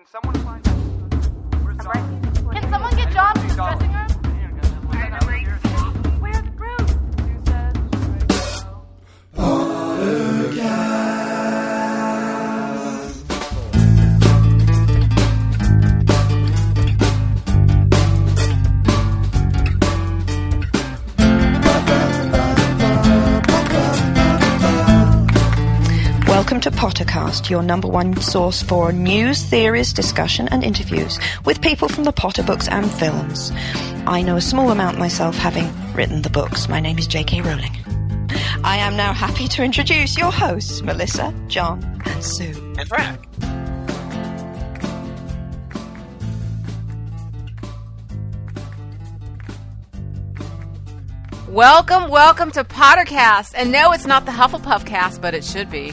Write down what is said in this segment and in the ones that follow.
someone find out? Where's John? Can someone get John to his dressing room? Where's the broom? Welcome to Pottercast, your number one source for news, theories, discussion and interviews with people from the Potter books and films. I know a small amount myself, having written the books. My name is J.K. Rowling. I am now happy to introduce your hosts, Melissa, John and Sue. And Frank. Welcome to Pottercast. And no, it's not the Hufflepuff cast, but it should be.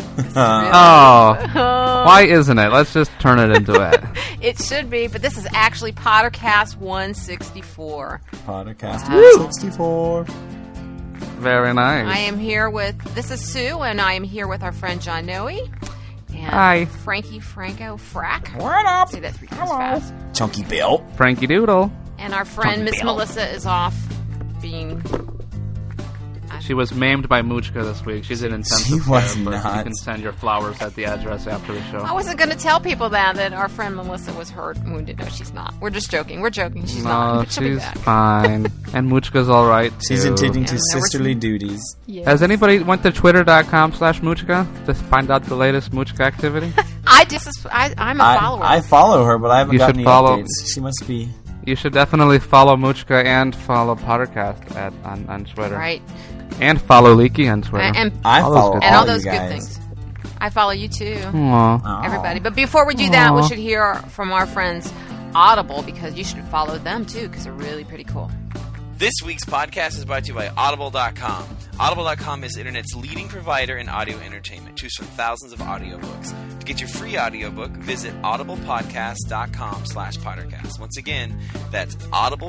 Why isn't it? Let's just turn it into it. It should be, but this is actually Pottercast 164. Podcast 164. Very nice. I am here this is Sue, and I am here with our friend John Noe. And Hi. Frankie Franco Frack. What up? Say that 3 times fast. Chunky Bill. Frankie Doodle. And our friend Miss Melissa is off being... She was maimed by Moochka this week. She's in intensive She was care, but not. you can send your flowers at the address after the show. I wasn't going to tell people that our friend Melissa was hurt and wounded. No, she's not. We're just joking. We're joking. She's not. But she'll be she's back. fine. And Moochka's alright, too. She's attending to And there was sisterly some- duties. Yes. Has anybody went to twitter.com/Moochka to find out the latest Moochka activity? I'm a follower. I follow her, but I haven't You gotten should any follow- updates. She must be... You should definitely follow Moochka and follow Pottercast on Twitter. Right. And follow Leaky on Twitter. And I All those follow good all all those you good guys. things. I follow you too, Aw. Oh. everybody. But before we do that, we Aw. should hear from our friends Audible, because you should follow them too, because they're really pretty cool. This week's podcast is brought to you by Audible.com. Audible.com is the internet's leading provider in audio entertainment. Choose from thousands of audiobooks. To get your free audiobook, visit audiblepodcast.com/Pottercast. Once again, that's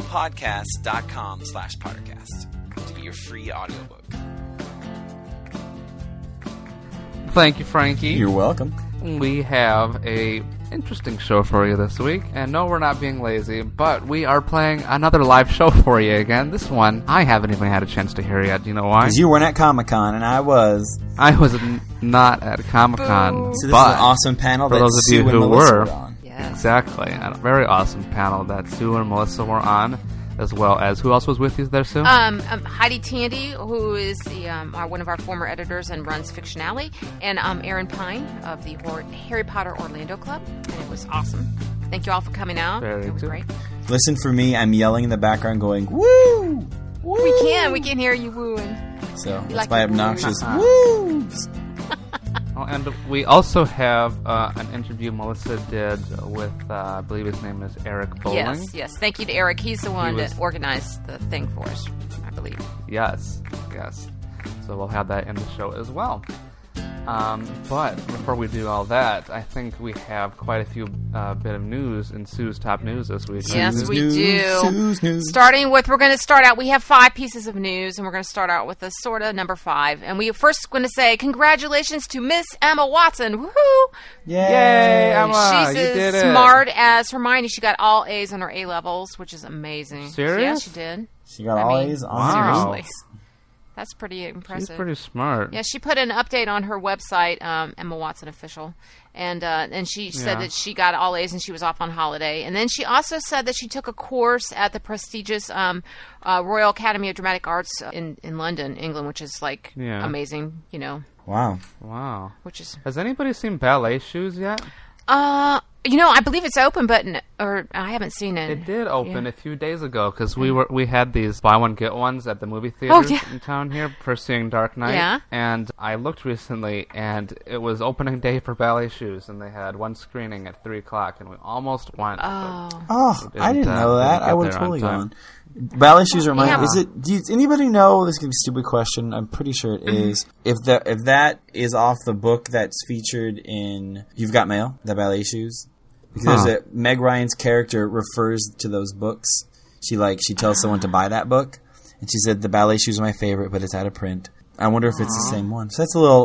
audiblepodcast.com/Pottercast to get your free audiobook. Thank you, Frankie. You're welcome. We have a interesting show for you this week. And no, we're not being lazy, but we are playing another live show for you again. This one, I haven't even had a chance to hear yet. Do you know why? Because you weren't at Comic-Con, and I was. I was not at Comic-Con, So this is but an awesome panel for that those of Sue you and who Melissa were, on. Yes. exactly, a very awesome panel that Sue and Melissa were on, as well as, who else was with you there, Sue? Heidi Tandy, who is one of our former editors and runs Fiction Alley, and Aaron Pine of the Harry Potter Orlando Club, and it was awesome. Thank you all for coming out. Very it was good. great. Listen for me. I'm yelling in the background going, woo! Woo! We can hear you wooing. So that's like my the obnoxious Uh-huh. woos. Oh, and we also have an interview Melissa did with, I believe his name is Eric Bowling. Yes. Thank you to Eric. He's the one was- that organized the thing for us, I believe. Yes. So we'll have that in the show as well. But before we do all that, I think we have quite a few bit of news in Sue's top news this week. Yes, Sue's we news, do. Sue's news. We're going to start out, we have 5 pieces of news, and we're going to start out with the sort of number 5. And we are first going to say congratulations to Miss Emma Watson. Woohoo! Yay! Emma, She's you did as it. smart as Hermione. She got all A's on her A levels, which is amazing. Serious? Yeah, she did. She got I all mean, A's on Wow. Seriously. That's pretty impressive. She's pretty smart. Yeah, she put an update on her website, Emma Watson Official, and she said Yeah. that she got all A's and she was off on holiday. And then she also said that she took a course at the prestigious Royal Academy of Dramatic Arts in London, England, which is like Yeah. amazing, you know, Wow. Wow. which is Has anybody seen Ballet Shoes yet? I believe it's open, but I haven't seen it. It did open Yeah. a few days ago because we had these buy one get ones at the movie theaters yeah. in town here for seeing Dark Knight. Yeah. And I looked recently, and it was opening day for Ballet Shoes, and they had one screening at 3:00, and we almost went. but Oh, I didn't know didn't that. get I would have there on totally time. gone. Ballet shoes are mine. Yeah. Does anybody know? This could be a stupid question. I'm pretty sure it is. If that is off the book that's featured in You've Got Mail, the ballet shoes, because Meg Ryan's character refers to those books. She tells someone to buy that book, and she said the ballet shoes are my favorite, but it's out of print. I wonder if it's the same one. So that's a little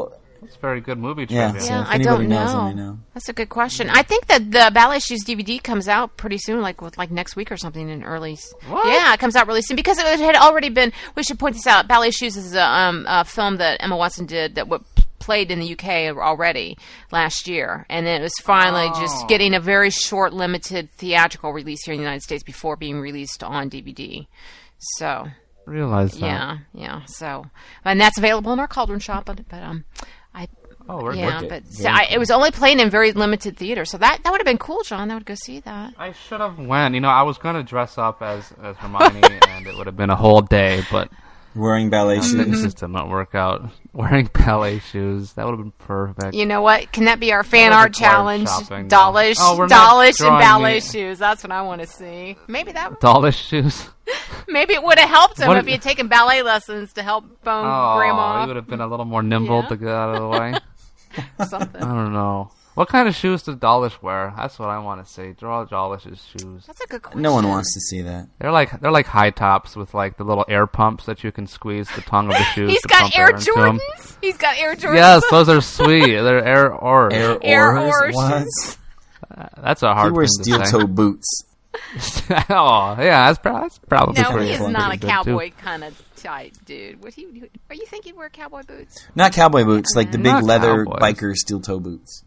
It's very good movie Yeah, trivia. so Yeah, if I anybody don't knows, know. let me know. That's a good question. I think that the Ballet Shoes DVD comes out pretty soon, like next week or something in early. What? Yeah, it comes out really soon because it had already been. We should point this out. Ballet Shoes is a film that Emma Watson did that played in the UK already last year, and then it was finally just getting a very short, limited theatrical release here in the United States before being released on DVD. So. Realize that. Yeah. So, and that's available in our Cauldron shop. But Oh, yeah, we're but it was only playing in very limited theaters. So that would have been cool, John. I would go see that. I should have went. I was going to dress up as Hermione, and it would have been a whole day, but Wearing ballet it shoes. just did not work out. Wearing ballet shoes, that would have been perfect. You know what? Can that be our fan That art requires challenge? shopping, though. Dawlish, Oh, we're not Dawlish, and drawing ballet me- shoes. That's what I want to see. Maybe Dollish shoes. maybe it would have helped him What- if he had taken ballet lessons to help bone Oh, grandma you up would have been a little more nimble Yeah. to get out of the way. or something. I don't know. What kind of shoes does Dawlish wear? That's what I want to see. Draw Dawlish's shoes. That's a good question. No one wants to see that. They're like high tops with like the little air pumps that you can squeeze the tongue of the shoes. He's to got pump Air into 'em. Jordans. He's got Air Jordans. Yes, those are sweet. They're Air Oars. Air Oars? Oars. What? That's a He hard wears thing to say. steel-toe boots. Oh, yeah, that's probably No, pretty he is cool. not a Good, too. cowboy kind of type dude. Are you think he'd wear cowboy boots? Not cowboy boots, like the big Not leather cowboys. biker steel-toe boots.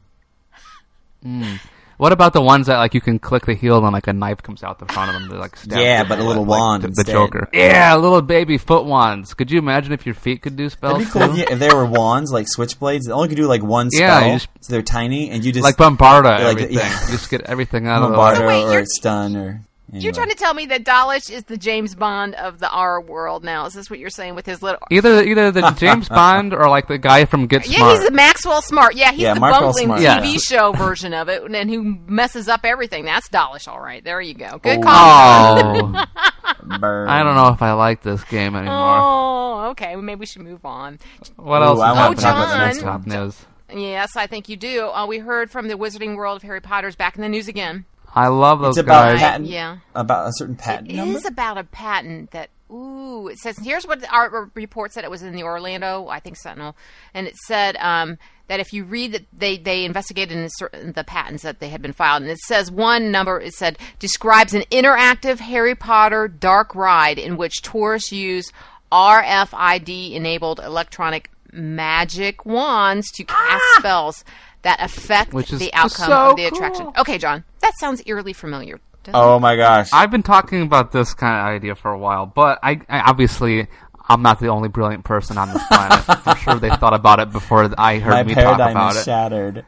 What about the ones that like you can click the heel and like a knife comes out the front of them to like stab? Yeah, people but a with, little like, wand the instead. Joker. Yeah, little baby foot wands. Could you imagine if your feet could do spells? That'd be cool too? if there were wands, like switchblades. They only could do like one Yeah, spell, you just- so they're tiny, and you just Like Bombarda, Like, everything. yeah. Just get everything out of the bombard way. her wait, or you're- stun or. Anyway. You're trying to tell me that Dawlish is the James Bond of the our world now. Is this what you're saying with his little... Either the James Bond or like the guy from Get Yeah, Smart. he's the Maxwell Smart. Yeah, he's Yeah, the Maxwell bumbling Smart. TV Yeah. show version of it, and who messes up everything. That's Dawlish, all right. There you go. Good Oh. call. Oh, Burn. I don't know if I like this game anymore. Oh, okay. Well, maybe we should move on. What Ooh, else? I is want to happening talk about the in next top one. news? Yes, I think you do. We heard from the Wizarding World of Harry Potter's back in the news again. I love those It's about guys. patent. Yeah. About a certain patent It number. is about a patent that, it says, here's what our report said. It was in the Orlando, I think, Sentinel. And it said that if you read that they investigated the patents that they had been filed. And it says one number, it said, describes an interactive Harry Potter dark ride in which tourists use RFID-enabled electronic magic wands to cast spells that affect Which is the outcome so of the attraction. cool. Okay, John, that sounds eerily familiar. doesn't Oh my gosh! I've been talking about this kind of idea for a while, but I obviously I'm not the only brilliant person on this planet. I'm sure they thought about it before I heard My me talk paradigm about is it. shattered.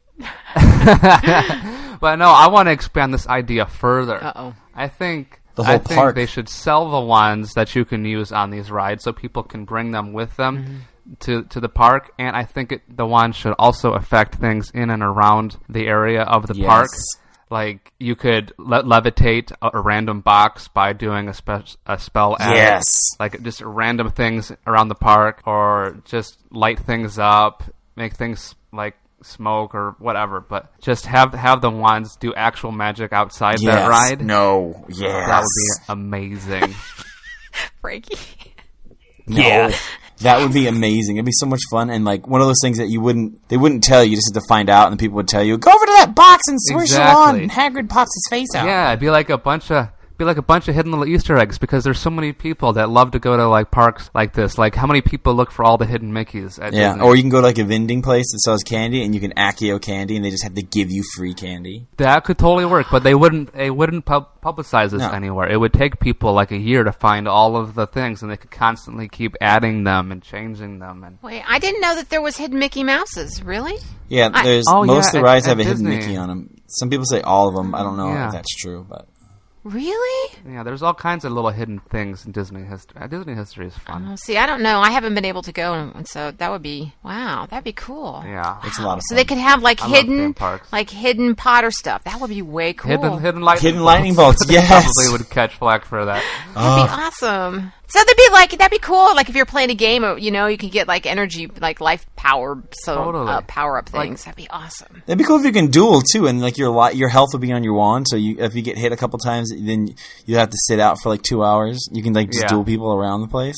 But no, I want to expand this idea further. Uh-oh. I think The whole I think park. they should sell the wands that you can use on these rides so people can bring them with them to the park. And I think the wands should also affect things in and around the area of the Yes. park. Like you could levitate a random box by doing a spell at it. Yes. Like just random things around the park, or just light things up, make things like smoke or whatever. But just have the wands do actual magic outside Yes. that ride. No. Yes. That would be amazing. Frankie? No. Yeah. That would be amazing. It'd be so much fun, and like one of those things that they wouldn't tell you. You just have to find out, and the people would tell you, "Go over to that box and swish it on." Exactly. And Hagrid pops his face out. Yeah, it'd be like a bunch of hidden little Easter eggs, because there's so many people that love to go to like parks like this. Like how many people look for all the hidden Mickeys at Yeah, Disney? or you can go to like a vending place that sells candy, and you can Accio candy, and they just have to give you free candy. That could totally work, but they wouldn't publicize this No. anywhere. It would take people like a year to find all of the things, and they could constantly keep adding them and changing them. And Wait, I didn't know that there was hidden Mickey Mouses. Really? Yeah, there's Oh, most yeah, of the at- rides at have a hidden Disney. Mickey on them. Some people say all of them. I don't know Yeah. if that's true, but Really? yeah, there's all kinds of little hidden things in Disney history. Disney history is fun. Oh, see, I don't know. I haven't been able to go, and so that would be that'd be cool. Yeah, it's a lot of So fun. they could have like I love theme hidden, parks. like hidden Potter stuff. That would be way cool. hidden lightning bolts, They yes. probably would catch flack for that. That'd be awesome. So that'd be cool. Like if you're playing a game, you can get like energy, like life power, Totally. power up Like- things. That'd be awesome. It'd be cool if you can duel too, and like your health will be on your wand. So if you get hit a couple times, then you have to sit out for like 2 hours. You can like just Yeah. duel people around the place.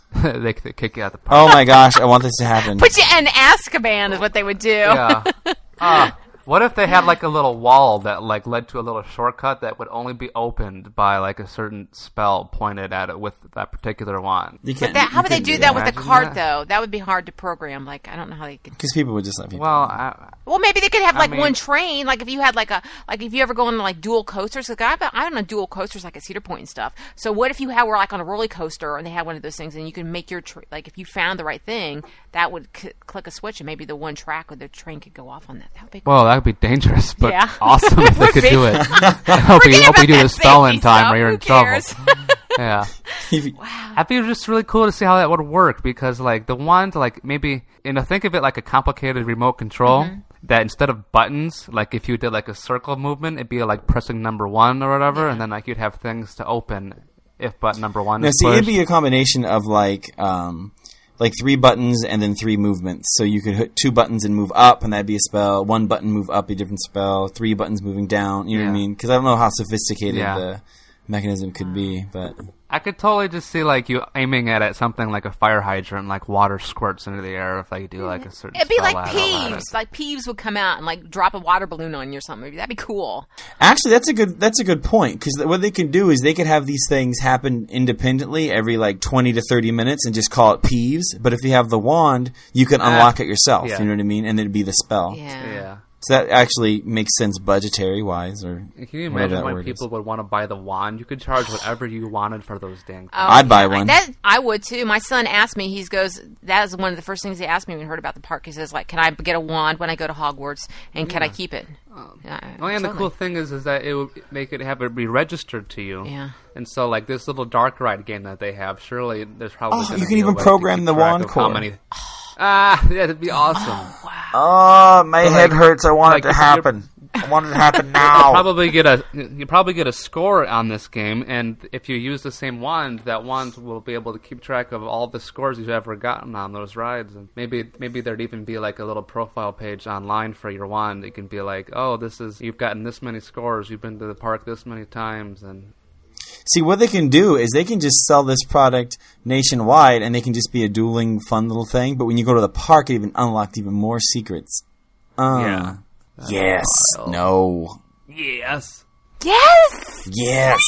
they kick you out the park. Oh my gosh, I want this to happen. Put you in Azkaban is what they would do. Yeah. What if they had like a little wall that like led to a little shortcut that would only be opened by like a certain spell pointed at it with that particular wand? How would they do that with the card, though? That would be hard to program. Like, I don't know how they could. Because people would just let people. Well, maybe they could have like one train. Like if you had if you ever go on like dual coasters. Like I don't know dual coasters like at Cedar Point and stuff. So what if you were like on a roller coaster and they had one of those things and you can make your like if you found the right thing, that would click a switch and maybe the one track or the train could go off on that. That would be cool. Well, that would be dangerous, but Yeah. awesome if they could do it. I hope you do the spell in time or you're in trouble. Yeah. Wow. I think it's just really cool to see how that would work because, like, the wand, like, maybe, think of it like a complicated remote control that instead of buttons, like, if you did, like, a circle movement, it'd be, like, pressing number 1 or whatever, and then, like, you'd have things to open if button number 1 is pushed. It'd be a combination of, like 3 buttons and then 3 movements. So you could hit 2 buttons and move up, and that'd be a spell. 1 button move up, a different spell. 3 buttons moving down. You know what I mean? Because I don't know how sophisticated the mechanism could be, but I could totally just see like you aiming at something like a fire hydrant, like water squirts into the air if you do like a certain. It'd be spell like at it. Peeves. Like Peeves would come out and like drop a water balloon on you or something. That'd be cool. actually that's a good point because what they can do is they could have these things happen independently every like 20 to 30 minutes and just call it peeves. But if you have the wand, you can unlock it yourself. Yeah. You know what I mean? And it'd be the spell. Yeah. So that actually makes sense budgetary wise, or Can you whatever imagine that why word people is. would want to buy the wand? You could charge whatever you wanted for those dang things. I'd buy one. I would too. My son asked me. He goes, that is one of the first things he asked me when he heard about the park. He says, like, can I get a wand when I go to Hogwarts, and can I keep it? And the cool thing is that it would make it have it be registered to you. Yeah. And so, like this little dark ride game that they have, surely there's probably. Oh, gonna you can be a even way to program keep the track wand of how core. many. Yeah, that'd be awesome. Oh, my head hurts. I want like, it to happen. I want it to happen now. You probably get a score on this game, and if you use the same wand, that wand will be able to keep track of all the scores you've ever gotten on those rides. And maybe there'd even be like a little profile page online for your wand. It can be like, oh, you've gotten this many scores, you've been to the park this many times, and. See, what they can do is they can just sell this product nationwide, and they can just be a dueling, fun little thing. But when you go to the park, it even unlocked even more secrets. Yeah. Yes. wild. No. Yes. Yes. Yes.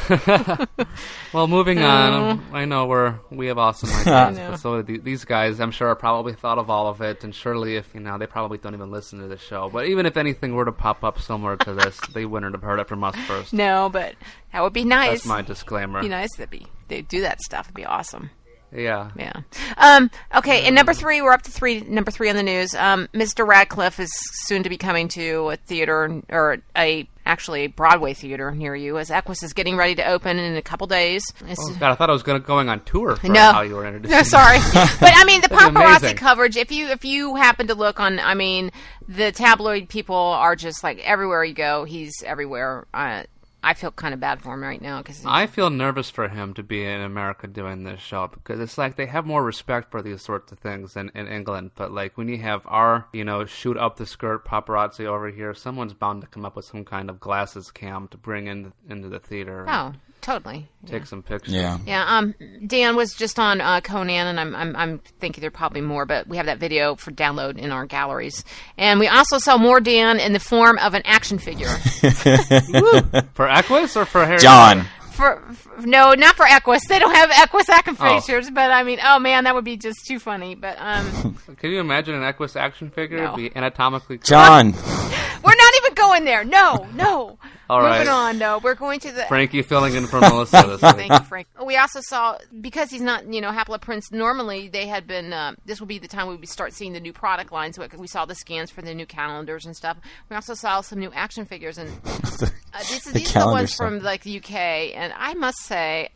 Well, moving on. I know we have awesome ideas, but so these guys, I'm sure, probably thought of all of it, and surely if they probably don't even listen to the show. But even if anything were to pop up similar to this, they wouldn't have heard it from us first. No, but that would be nice. That's my disclaimer. Be nice. They do that stuff. It'd be awesome. Yeah. Yeah. Okay, and number 3, we're up to number 3 on the news. Mr. Radcliffe is soon to be coming to a theater, or actually a Broadway theater near you, as Equus is getting ready to open in a couple days. Oh, God, I thought I was going on tour for No. how you were introducing No, sorry. But, I mean, the That'd be paparazzi amazing. coverage, if you happen to look on, I mean, the tabloid people are just like, everywhere you go, he's everywhere. I feel kind of bad for him right now. I feel nervous for him to be in America doing this show because it's like they have more respect for these sorts of things than in England. But like when you have our, shoot up the skirt paparazzi over here, someone's bound to come up with some kind of glasses cam to bring into the theater. Oh, totally. Take some pictures. Yeah. Yeah, Dan was just on Conan, and I'm thinking there are probably more, but we have that video for download in our galleries. And we also saw more Dan in the form of an action figure. For Equus or for Harry John. Potter? No, not for Equus. They don't have Equus action Oh. figures, but I mean, oh man, that would be just too funny. But Can you imagine an Equus action figure? No. Be anatomically correct? John. we're not even going there. No. All right. Moving on. No, we're going to the. Frankie filling in for Melissa this week. Thank you, Frank. We also saw, because he's not, Hapla Prince, normally they had been, this would be the time we would start seeing the new product line. So we saw the scans for the new calendars and stuff. We also saw some new action figures. And these are the calendar ones stuff. from like the UK. And I must say,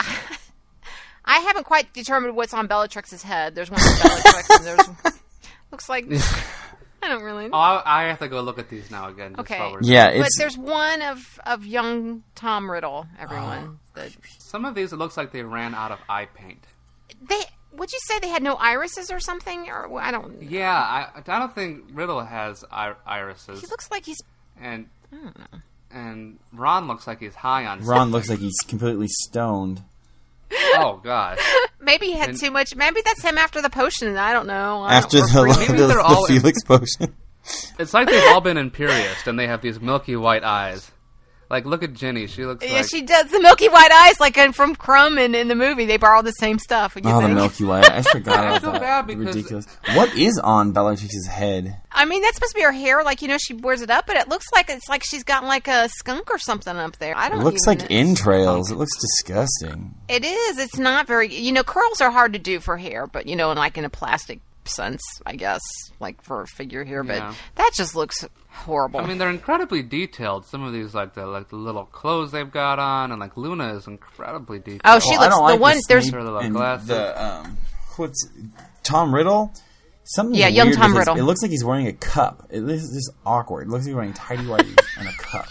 I haven't quite determined what's on Bellatrix's head. There's one for Bellatrix and there's, looks like, I don't really know. Oh, I have to go look at these now again. Just Okay. while we're Yeah, But it's there's one of young Tom Riddle, everyone. Some of these, it looks like they ran out of eye paint. Would you say they had no irises or something? Or I don't. Yeah, I don't think Riddle has irises. He looks like he's. And I don't know. and Ron looks like he's high on Ron looks like he's completely stoned. Oh, God. Maybe he had too much. Maybe that's him after the potion. I don't know. After Maybe they're all- the Felix potion. It's like they've all been Imperious, and they have these milky white eyes. Like, look at Ginny. She looks Yeah, like... she does. The milky white eyes, like from Crumb in the movie. They borrowed the same stuff. You Oh, the think? Milky Way. I forgot I about feel that. bad because- Ridiculous. What is on Bellatrix's head? I mean, that's supposed to be her hair. Like, she wears it up, but it looks like it's like she's got like a skunk or something up there. I don't It looks even like know. entrails. It looks disgusting. It is. It's not very... curls are hard to do for hair, but, in a plastic sense, I guess, like for a figure here. But Yeah. that just looks horrible. I mean, they're incredibly detailed. Some of these, like the little clothes they've got on, and like Luna is incredibly detailed. Oh, she Well, I looks... don't the like one... the There's... Snape Her little and glasses. the what's Tom Riddle? Something Yeah, young weird Tom with his- Riddle. It looks like he's wearing a cup. It is just awkward. It looks like he's wearing tidy whities and a cup.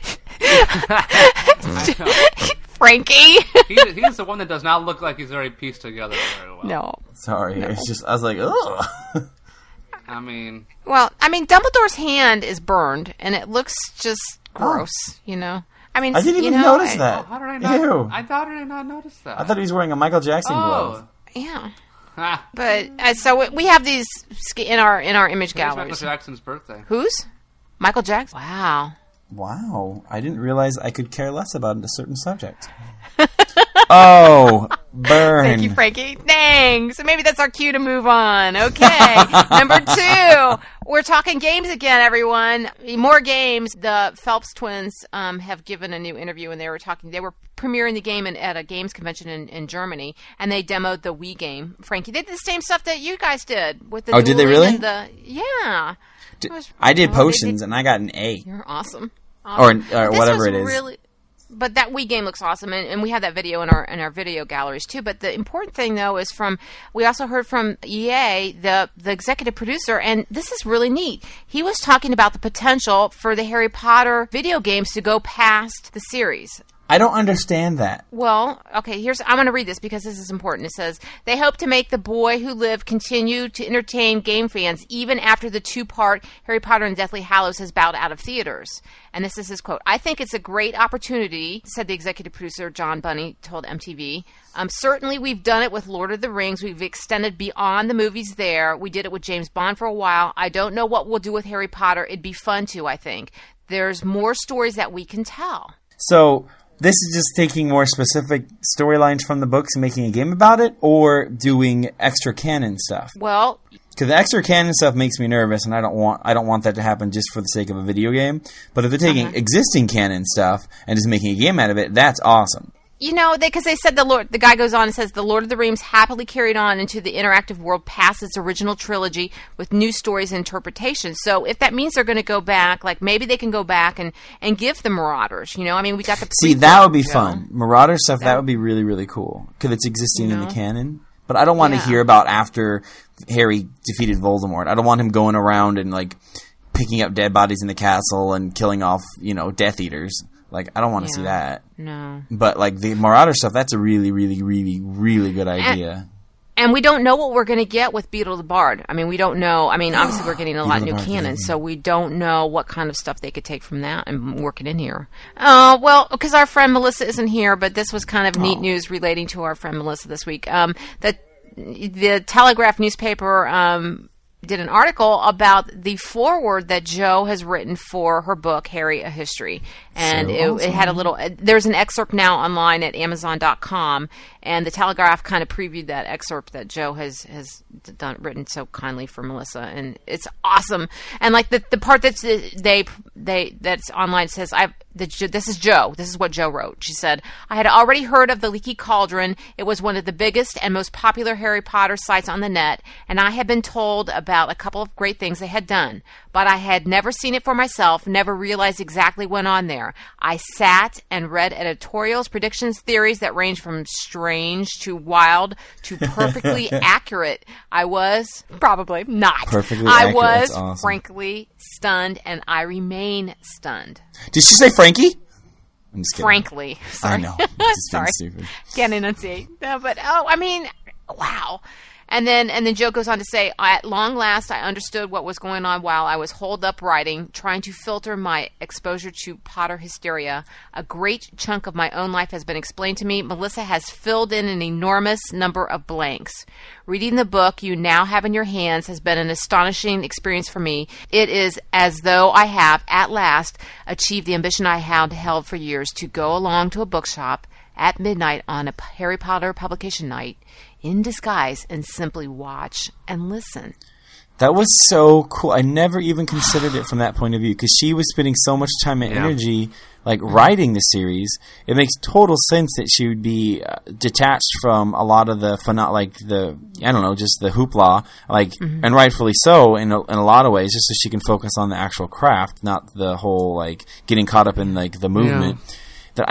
Frankie. He's the one that does not look like he's already pieced together very well. No. Sorry, it's just I was like, ugh. I mean, Well, I mean, Dumbledore's hand is burned, and it looks just gross, I mean, I didn't even notice that. how did I not? Ew. I thought I did not notice that. I thought he was wearing a Michael Jackson glove. Oh. Yeah. Ha. But, so we have these in our image It's Michael galleries. Jackson's birthday. Whose? Michael Jackson? Wow. Wow, I didn't realize I could care less about a certain subject. Oh, burn. Thank you, Frankie. Dang. So maybe that's our cue to move on. Okay. Number 2. We're talking games again, everyone. More games. The Phelps twins have given a new interview, and they were premiering the game at a games convention in Germany, and they demoed the Wii game. Frankie, they did the same stuff that you guys did with the Oh, did they dueling really? and yeah. It was- I did well, they potions and I got an A. You're awesome. Or This whatever was it is. Really, but that Wii game looks awesome, and we have that video in our video galleries too. But the important thing though is we also heard from EA, the executive producer, and this is really neat. He was talking about the potential for the Harry Potter video games to go past the series. I don't understand that. Well, okay, I'm going to read this because this is important. It says, they hope to make The Boy Who Lived continue to entertain game fans even after the 2-part Harry Potter and Deathly Hallows has bowed out of theaters. And this is his quote. I think it's a great opportunity, said the executive producer, John Bunny, told MTV. Certainly we've done it with Lord of the Rings. We've extended beyond the movies there. We did it with James Bond for a while. I don't know what we'll do with Harry Potter. It'd be fun to, I think. There's more stories that we can tell. So this is just taking more specific storylines from the books and making a game about it, or doing extra canon stuff? Well, Because the extra canon stuff makes me nervous, and I don't want that to happen just for the sake of a video game. But if they're taking existing canon stuff and just making a game out of it, that's awesome. because they said the guy goes on and says the Lord of the Rings happily carried on into the interactive world past its original trilogy with new stories and interpretations. So if that means they're going to go back, like maybe they can go back and give the Marauders, I mean, we got the See, prequel, that would be fun. Marauder stuff, that would be really, really cool. Because it's existing in the canon. But I don't want to hear about after Harry defeated Voldemort. I don't want him going around and, like, picking up dead bodies in the castle and killing off, Death Eaters. Like, I don't want to see that. No. But, like, the Marauder stuff, that's a really, really, really, really good idea. And we don't know what we're going to get with Beetle the Bard. I mean, we don't know. I mean, obviously we're getting a lot of new Beetle the Bard, canon, yeah. so we don't know what kind of stuff they could take from that and work it in here. Well, because our friend Melissa isn't here, but this was kind of neat news relating to our friend Melissa this week. The Telegraph newspaper did an article about the foreword that Jo has written for her book, Harry, A History. And it had a little... There's an excerpt now online at Amazon.com, and the Telegraph kind of previewed that excerpt that Jo has written so kindly for Melissa, and it's awesome. And like the part that's that's online says, this is Jo. This is what Jo wrote. She said, I had already heard of the Leaky Cauldron. It was one of the biggest and most popular Harry Potter sites on the net, and I had been told about a couple of great things they had done, but I had never seen it for myself, never realized exactly what went on there. I sat and read editorials, predictions, theories that range from strange to wild to perfectly accurate. I was probably not. Perfectly I accurate. was That's awesome. frankly stunned, and I remain stunned. Did she say Frankie? I'm just kidding. Frankly. Sorry. I know. Just being Sorry. stupid. Can't enunciate. No, but, I mean, wow. And then Joe goes on to say, at long last, I understood what was going on while I was holed up writing, trying to filter my exposure to Potter hysteria. A great chunk of my own life has been explained to me. Melissa has filled in an enormous number of blanks. Reading the book you now have in your hands has been an astonishing experience for me. It is as though I have, at last, achieved the ambition I had held for years to go along to a bookshop at midnight on a Harry Potter publication night in disguise and simply watch and listen. That was so cool. I never even considered it from that point of view because she was spending so much time and energy writing the series. It makes total sense that she would be detached from a lot of the just the hoopla, and rightfully so in a lot of ways, just so she can focus on the actual craft, not the whole getting caught up in the movement. That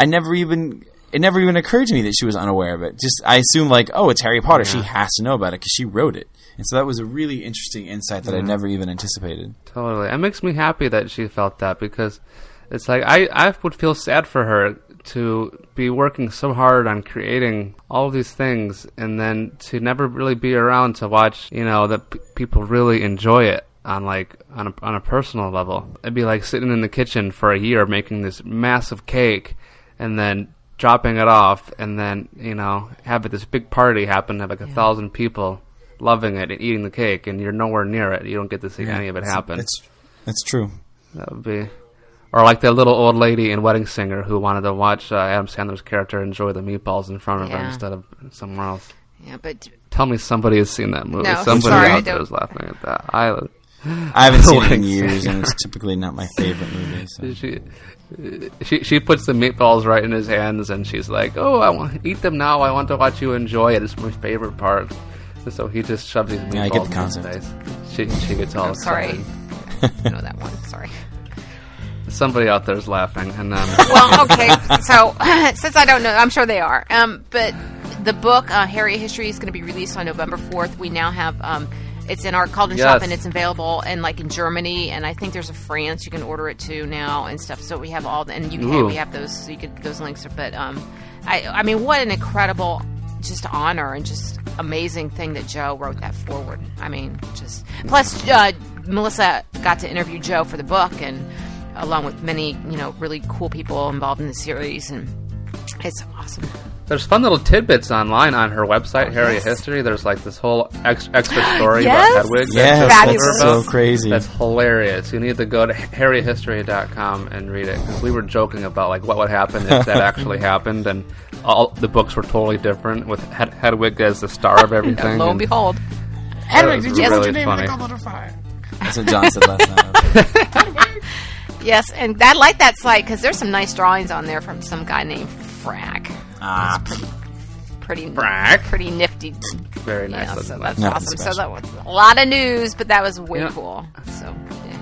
it never even occurred to me that she was unaware of it. Just I assumed it's Harry Potter. She has to know about it because she wrote it. And so that was a really interesting insight that I never even anticipated. Totally. It makes me happy that she felt that because it's I would feel sad for her to be working so hard on creating all of these things and then to never really be around to watch, that people really enjoy it on a personal level. It'd be like sitting in the kitchen for a year making this massive cake and then dropping it off and then, have this big party happen, have 1,000 people loving it and eating the cake, and you're nowhere near it. You don't get to see any of it happen. That's true. That would be... Or like that little old lady in Wedding Singer who wanted to watch Adam Sandler's character enjoy the meatballs in front of her instead of somewhere else. Yeah, but... Tell me somebody has seen that movie. No, somebody out there is laughing at that. I haven't seen it in years, and it's typically not my favorite movie. So. She puts the meatballs right in his hands, and she's like, "Oh, I want to eat them now. I want to watch you enjoy it. It's my favorite part." And so he just shoves these meatballs I get the in concept. his face. She gets all excited. Sorry, I know that one. Sorry. Somebody out there is laughing, and well, okay. So since I don't know, I'm sure they are. But the book Harry History is going to be released on November 4th. We now have. It's in our Cauldron shop, and it's available in Germany, and I think there's a France you can order it to now and stuff. So we have all, and UK we have those. So you could those links. But I mean, what an incredible just honor and just amazing thing that Joe wrote that forward. I mean, just plus Melissa got to interview Joe for the book, and along with many really cool people involved in the series, and it's awesome. There's fun little tidbits online on her website, Harry History. There's this whole extra story about Hedwig. Yeah, that's so crazy. That's hilarious. You need to go to harryhistory.com and read it. Because we were joking about what would happen if that actually happened, and all the books were totally different with Hedwig as the star of everything. Lo and behold. Hedwig, did you put your name in the goblet of fire? That's what John said last night. Yes, and I like that site because there's some nice drawings on there from some guy named Frack. Pretty nifty. Very nice. Yeah, so that's awesome. So that was a lot of news, but that was way cool. So,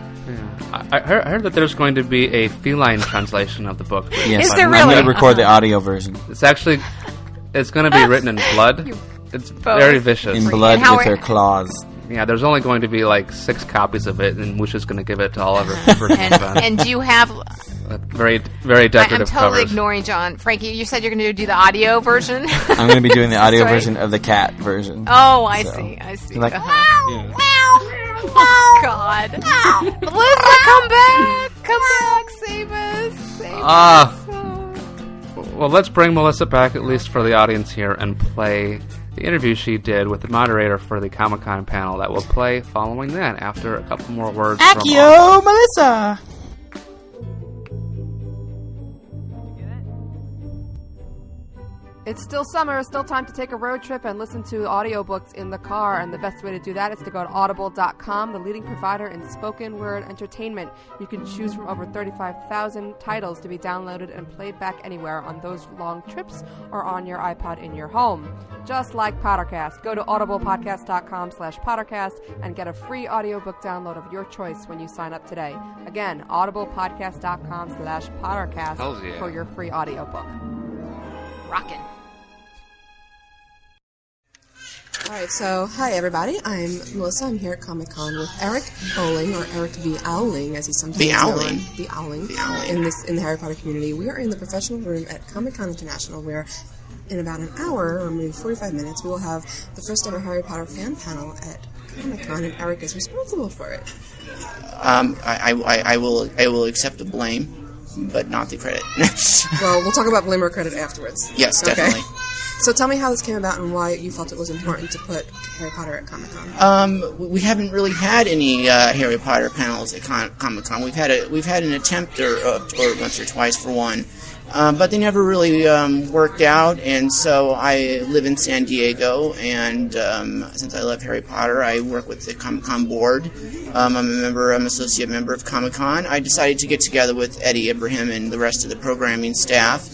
I heard that there's going to be a feline translation of the book. Yes, is there really? I'm going to record the audio version. It's going to be written in blood. It's very vicious. In blood with her claws. Yeah, there's only going to be 6 copies of it, and Moosh is going to give it to all of her first and do you have... Very, very decorative I'm totally covers. Ignoring John. Frankie, you said you're going to do the audio version? I'm going to be doing the audio version of the cat version. Oh, I see. Like, Oh, God. Melissa, come back. Come back. Save us. Well, let's bring Melissa back, at least for the audience here, and play the interview she did with the moderator for the Comic-Con panel that will play following that after a couple more words from Accio Melissa! It's still summer, still time to take a road trip and listen to audiobooks in the car, and the best way to do that is to go to audible.com, the leading provider in spoken word entertainment. You can choose from over 35,000 titles to be downloaded and played back anywhere on those long trips or on your iPod in your home. Just like Pottercast. Go to audiblepodcast.com/Pottercast and get a free audiobook download of your choice when you sign up today. Again, audiblepodcast.com/Pottercast for your free audiobook. Rockin'. Alright, so hi everybody, I'm Melissa. I'm here at Comic-Con with Eric Bowling, or Eric the Owling, as he's sometimes known. The Owling. In the Harry Potter community. We are in the professional room at Comic-Con International, where in about an hour, or maybe 45 minutes, we will have the first ever Harry Potter fan panel at Comic-Con, and Eric is responsible for it. I will accept the blame, but not the credit. Well, we'll talk about blame or credit afterwards. Yes, definitely. So tell me how this came about and why you felt it was important to put Harry Potter at Comic-Con. We haven't really had any Harry Potter panels at Comic-Con. We've had an attempt or once or twice for one, but they never really worked out. And so I live in San Diego, and since I love Harry Potter, I work with the Comic-Con board. I'm an associate member of Comic-Con. I decided to get together with Eddie Ibrahim and the rest of the programming staff.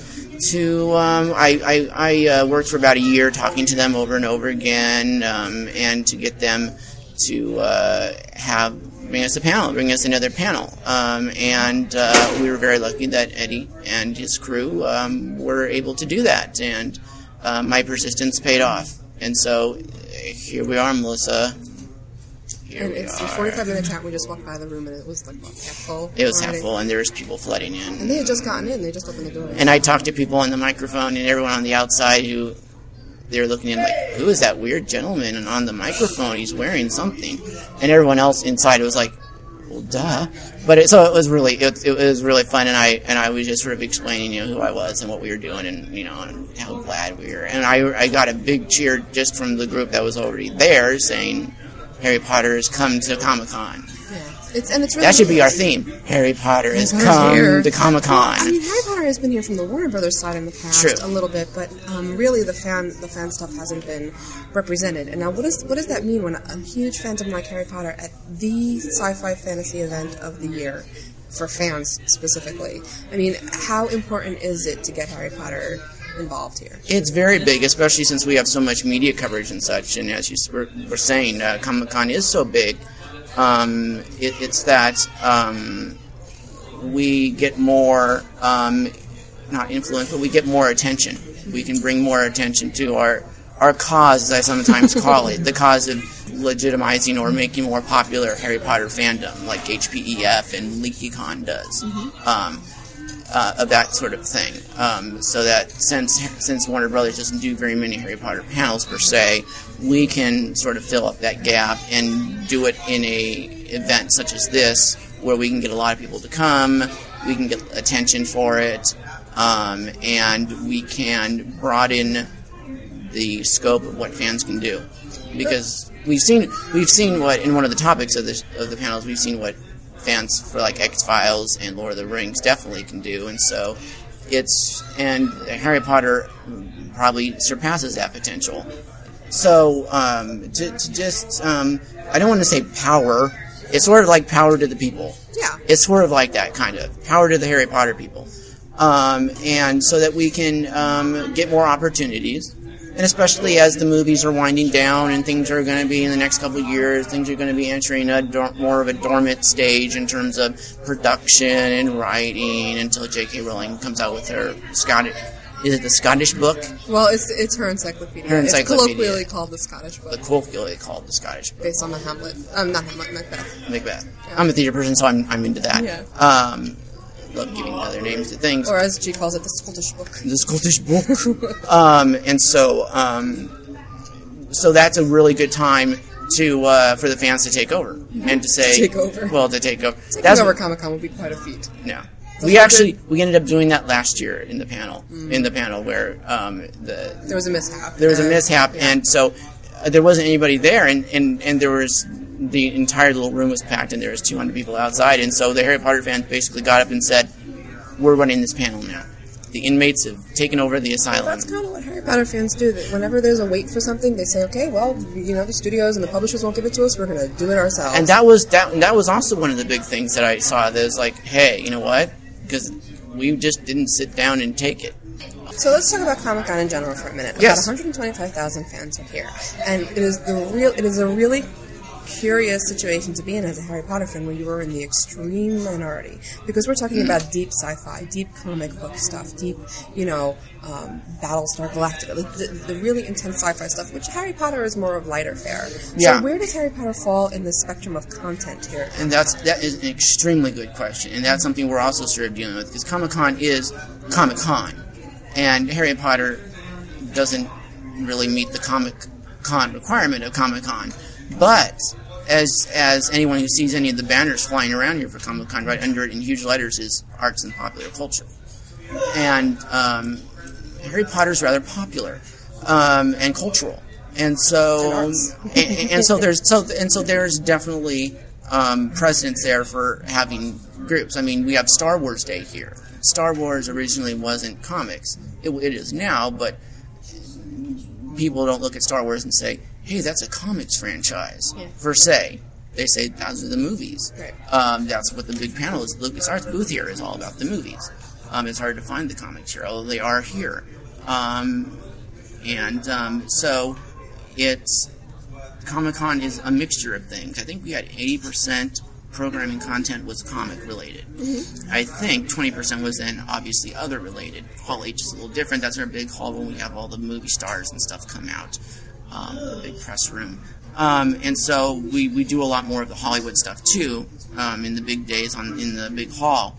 I worked for about a year talking to them over and over again, and to get them to bring us another panel. And we were very lucky that Eddie and his crew were able to do that, and my persistence paid off. And so here we are, Melissa. It's a 45-minute chat. We just walked by the room, and it was like half full. It was half full, and there was people flooding in. And they had just gotten in. They just opened the door. And I talked to people on the microphone, and everyone on the outside who they were looking in like, who is that weird gentleman? And on the microphone, he's wearing something. And everyone else inside was like, well, duh. But it was really fun, and I was just sort of explaining, who I was and what we were doing, and and how glad we were. And I got a big cheer just from the group that was already there, saying Harry Potter has come to Comic-Con. Yeah. It's really that should be our theme. Harry Potter has come to Comic-Con. Well, I mean, Harry Potter has been here from the Warner Brothers side in the past a little bit, but really the fan stuff hasn't been represented. And now, what does that mean when a huge fandom like Harry Potter at the sci-fi fantasy event of the year, for fans specifically? I mean, how important is it to get Harry Potter involved here? It's very big, especially since we have so much media coverage and such. And as you were saying, Comic-Con is so big. It's that we get more, not influence, but we get more attention. We can bring more attention to our cause, as I sometimes call it, the cause of legitimizing or making more popular Harry Potter fandom, like HPEF and LeakyCon does. Of that sort of thing. So that since Warner Brothers doesn't do very many Harry Potter panels per se, we can sort of fill up that gap and do it in a event such as this, where we can get a lot of people to come, we can get attention for it, and we can broaden the scope of what fans can do. Because we've seen what, in one of the topics of the panels, we've seen what fans for like X-Files and Lord of the Rings definitely can do, and so and Harry Potter probably surpasses that potential. So I don't want to say power. It's sort of like power to the people. Yeah. It's sort of like that kind of power to the Harry Potter people, and so that we can get more opportunities. And especially as the movies are winding down and things are going to be in the next couple of years, things are going to be entering more of a dormant stage in terms of production and writing until J.K. Rowling comes out with her Scottish... Is it the Scottish book? Well, it's her encyclopedia. Her encyclopedia. It's colloquially called the Scottish book. Colloquially called the Scottish book. Based on the Hamlet. Not Hamlet, Macbeth. Macbeth. Yeah. I'm a theater person, so I'm into that. Yeah. Love giving other names to things. Or as G calls it, the Scottish book. The Scottish book. And so that's a really good time for the fans to take over and to say... Take over. Well, to take over. Taking over Comic-Con would be quite a feat. No. We ended up doing that last year in the panel. In the panel where there was a mishap. There was a mishap, and so there wasn't anybody there, and there was... The entire little room was packed, and there was 200 people outside. And so the Harry Potter fans basically got up and said, "We're running this panel now. The inmates have taken over the asylum." Well, that's kind of what Harry Potter fans do. That whenever there's a wait for something, they say, "Okay, well, the studios and the publishers won't give it to us. We're going to do it ourselves." And that was also one of the big things that I saw. That was like, hey, you know what? Because we just didn't sit down and take it. So let's talk about Comic-Con in general for a minute. Yes. About 125,000 fans are here, and it is a really curious situation to be in as a Harry Potter fan, where you are in the extreme minority, because we're talking about deep sci-fi, deep comic book stuff, deep, Battlestar Galactica, the really intense sci-fi stuff, which Harry Potter is more of lighter fare. Yeah. So where does Harry Potter fall in the spectrum of content here? And that is an extremely good question, and that's something we're also sort of dealing with, because Comic-Con is Comic-Con, and Harry Potter doesn't really meet the Comic-Con requirement of Comic-Con. But as anyone who sees any of the banners flying around here for Comic-Con, right under it in huge letters is arts and popular culture. And Harry Potter's rather popular and cultural. And so there's definitely precedence there for having groups. I mean, we have Star Wars Day here. Star Wars originally wasn't comics. It is now, but people don't look at Star Wars and say, hey, that's a comics franchise, per se. They say, those are the movies. Right. That's what the big panel is. LucasArts booth here is all about the movies. It's hard to find the comics here, although they are here. So it's... Comic-Con is a mixture of things. I think we had 80% programming content was comic-related. Mm-hmm. I think 20% was then obviously other-related. Hall H is a little different. That's our big hall when we have all the movie stars and stuff come out. The big press room. And so we do a lot more of the Hollywood stuff, too, in the big days in the big hall.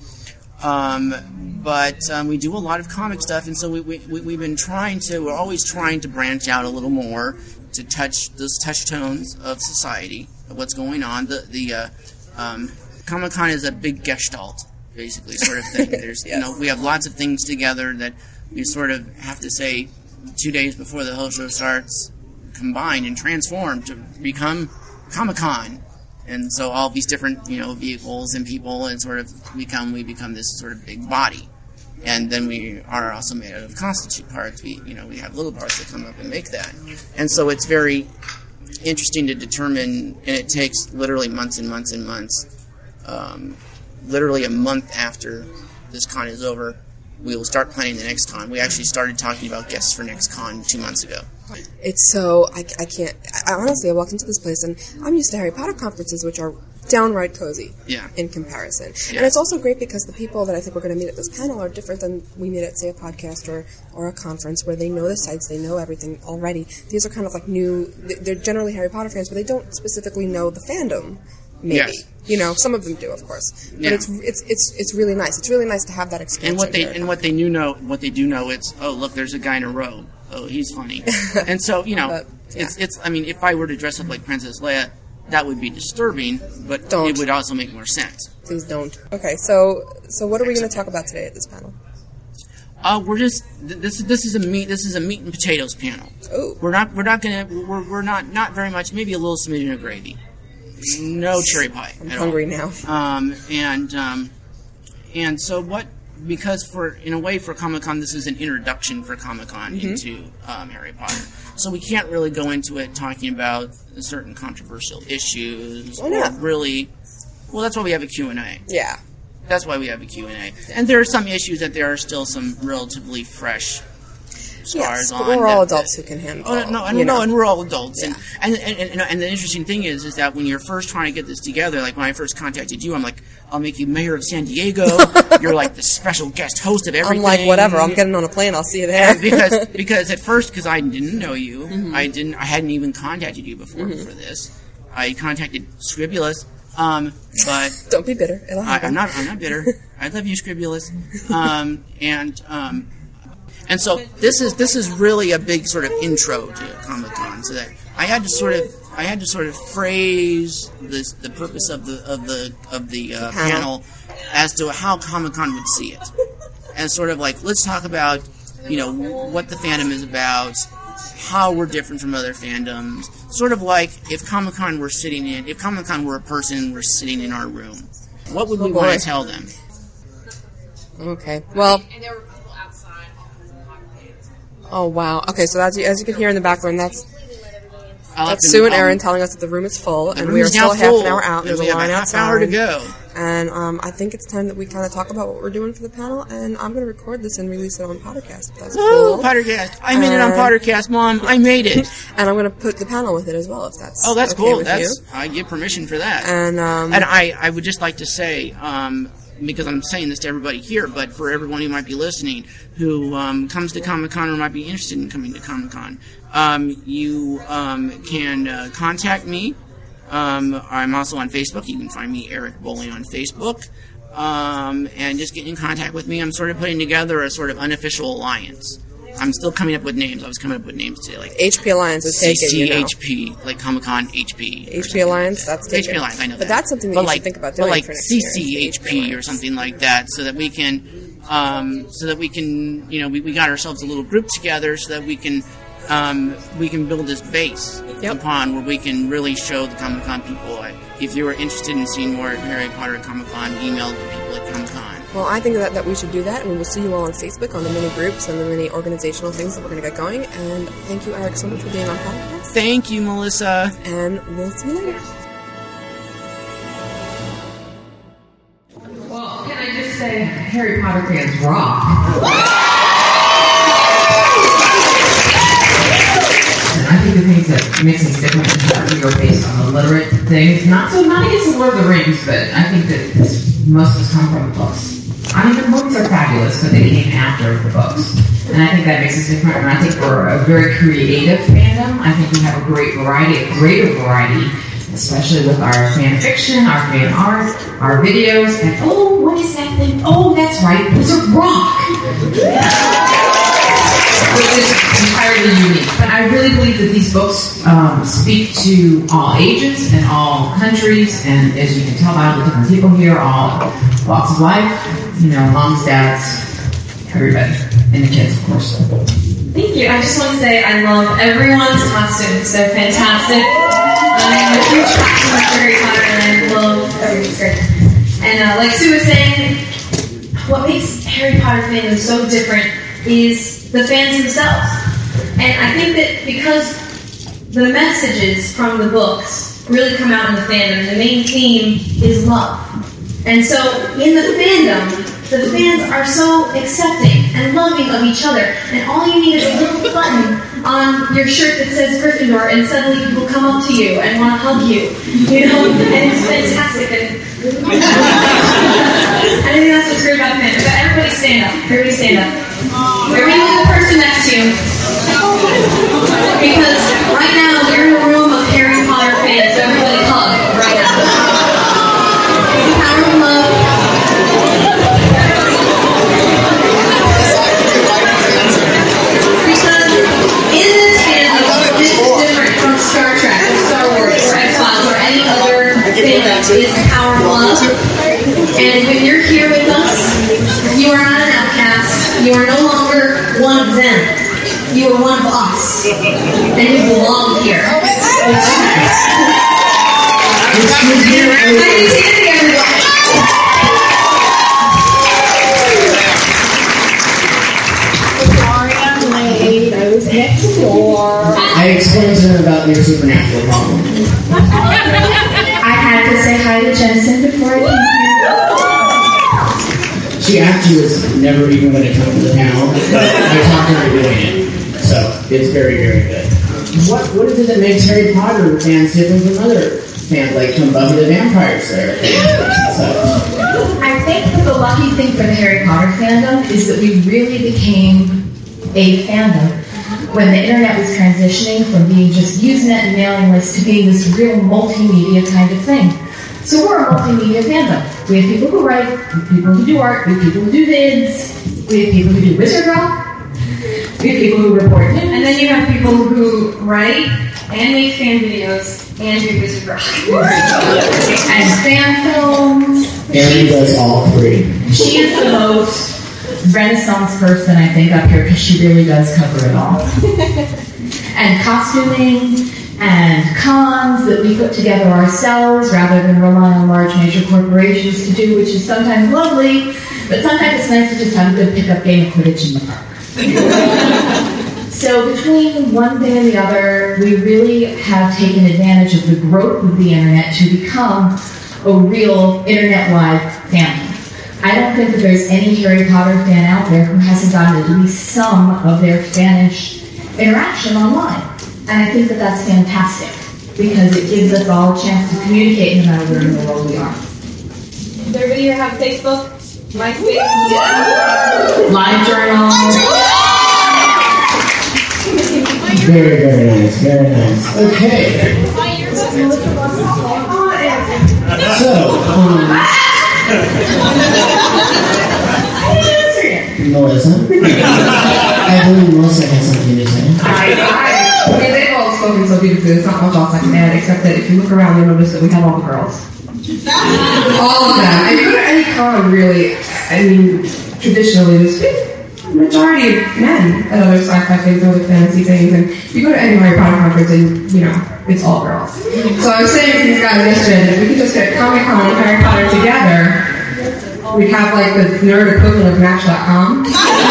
But we do a lot of comic stuff, and so we've been we're always trying to branch out a little more to touch those touchstones of society, of what's going on. The Comic-Con is a big gestalt, basically, sort of thing. There's, we have lots of things together that we sort of have to say 2 days before the whole show starts, combine and transform to become Comic-Con. And so all these different, vehicles and people, and we become this sort of big body. And then we are also made out of constitute parts. We have little parts that come up and make that. And so it's very interesting to determine, and it takes literally months and months and months. Literally a month after this con is over, we will start planning the next con. We actually started talking about guests for next con 2 months ago. It's so, I can't, honestly, I walked into this place and I'm used to Harry Potter conferences, which are downright cozy in comparison. Yeah. And it's also great because the people that I think we're going to meet at this panel are different than we meet at, say, a podcast or a conference where they know the sites, they know everything already. These are kind of like new, they're generally Harry Potter fans, but they don't specifically know the fandom, maybe. Yes. Some of them do, of course. But it's really nice. It's really nice to have that experience. And what they do know, it's, oh, look, there's a guy in a robe. Oh, he's funny. And so, it's I mean, if I were to dress up like Princess Leia, that would be disturbing, but it would also make more sense. Please don't. Okay, so what are we going to talk about today at this panel? We're just this is a meat and potatoes panel. Oh. We're not very much, maybe a little smidgen of gravy. No cherry pie. I'm hungry now. And so what? Because for Comic-Con, this is an introduction for Comic-Con into Harry Potter. So we can't really go into it talking about certain controversial issues. Why not? Well, that's why we have a Q&A. Yeah. That's why we have a Q&A. And there are some issues that there are still some relatively fresh scars on. But we're all adults who can handle it. And we're all adults. Yeah. And the interesting thing is that when you're first trying to get this together, like when I first contacted you, I'm like, I'll make you mayor of San Diego. You're like the special guest host of everything. I'm like, whatever. I'm getting on a plane. I'll see you there. because at first, because I didn't know you, I hadn't even contacted you before for this. I contacted Scribulus, but don't be bitter. It'll happen. I'm not bitter. I love you, Scribulus. And so this is really a big sort of intro to Comic-Con, so that I had to sort of phrase the purpose of the panel as to how Comic-Con would see it, and sort of like, let's talk about what the fandom is about, how we're different from other fandoms, sort of like if Comic-Con were a person we're sitting in our room, what would we want to tell them? Okay, well. And there were people outside. Oh wow! Okay, so as you can hear in the background, that's Sue and Aaron telling us that the room is full, and we are still half an hour out. There's a line outside. Half hour to go. And I think it's time that we kind of talk about what we're doing for the panel, and I'm going to record this and release it on Pottercast. If that's cool. Pottercast! I made it on Pottercast, Mom. I made it. And I'm going to put the panel with it as well, if that's that's okay cool. with you. I give permission for that. And I would just like to say, because I'm saying this to everybody here, but for everyone who might be listening, who comes to Comic-Con or might be interested in coming to Comic-Con, you can contact me. I'm also on Facebook. You can find me, Eric Boley, on Facebook. And just get in contact with me. I'm sort of putting together a sort of unofficial alliance I'm still coming up with names. I was coming up with names today, like HP Alliance is taken, you know. CCHP, like Comic-Con HP. HP Alliance, that's taken. HP Alliance, I know that. But that's something that you should think about doing But like for next year. CCHP or something like that, so that we can, you know, we got ourselves a little group together so that we can build this base upon where we can really show the Comic-Con people. If you are interested in seeing more Harry Potter at Comic-Con, email the people at Comic-Con. Well, I think that we should do that, and we will see you all on Facebook on the many groups and the many organizational things that we're going to get going. And thank you, Eric, so much for being on podcast. Thank you, Melissa. And we'll see you later. Well, can I just say, Harry Potter fans rock. I think the things that makes us different is that we are based on the literate things. Not against the Lord of the Rings, but I think that most of us come from the books. I mean, the movies are fabulous, but they came after the books. And I think that makes us different. And I think we're a very creative fandom. I think we have a greater variety, especially with our fan fiction, our fan art, our videos, and oh, what is that thing? Oh, that's right, Blizzard Rock! Which is entirely unique. But I really believe that these books speak to all ages and all countries, and as you can tell by all the different people here, all walks of life, you know, moms, dads, everybody, and the kids, of course. Thank you. I just want to say I love everyone's costumes. They're fantastic. I'm a huge fan of Harry Potter, and I love everything's great. And like Sue was saying, what makes Harry Potter fandom so different is the fans themselves. And I think that because the messages from the books really come out in the fandom, the main theme is love. And so in the fandom, the fans are so accepting and loving of each other. And all you need is a little button on your shirt that says Gryffindor, and suddenly people come up to you and want to hug you. You know? And it's fantastic. And I think that's what's great about fandom. But everybody stand up. Everybody stand up. Everybody look at the person next to you. Because right now you're in a room of Harry Potter fans, so everybody hug right now. The power of love. Because in this fandom, this is different from Star Trek or Star Wars or X-Files or any other fandom. It is the power of love. And when you're here with us, you are not an outcast. You are no longer one of them. You are one of us. And you belong here. I explained to her about your supernatural problem. I had to say hi to Jensen before I came here. She actually was never even going to come to the panel, but I talked her into doing it. So, it's very, very good. What is it that makes Harry Potter fans different from other fans, like from Buffy the Vampire Slayer? I think that the lucky thing for the Harry Potter fandom is that we really became a fandom when the internet was transitioning from being just Usenet and mailing lists to being this real multimedia kind of thing. So we're a multimedia fandom. We have people who write, we have people who do art, we have people who do vids, we have people who do Wizard Rock, we have people who report news, And then you have people who write and make fan videos and do Wizard Rock. and fan films. Erin does all three. She is the most Renaissance person, I think, up here, because she really does cover it all. And costuming, and cons that we put together ourselves rather than rely on large major corporations to do, which is sometimes lovely, but sometimes it's nice to just have a good pickup game of Quidditch in the park. So between one thing and the other, we really have taken advantage of the growth of the internet to become a real internet-wide family. I don't think that there's any Harry Potter fan out there who hasn't gotten at least some of their fanish interaction online. And I think that that's fantastic, because it gives us all a chance to communicate no matter where in the world we are. Does everybody here have Facebook? MySpace? Live journal. Very, very nice, very nice. Okay. So, Melissa? I believe Melissa has something to say. I mean, they've all spoken so beautifully. There's not much else I can add, except that if you look around, you'll notice that we have all the girls. All of them. And you go to any con, really, I mean, traditionally, there's a majority of men at other sci-fi things, other fantasy things, and you go to any Harry Potter conference and, you know, it's all girls. So I was saying to these guys yesterday that if we could just get Comic-Con and Harry Potter together, we'd have, like, the nerd equivalent of Match.com.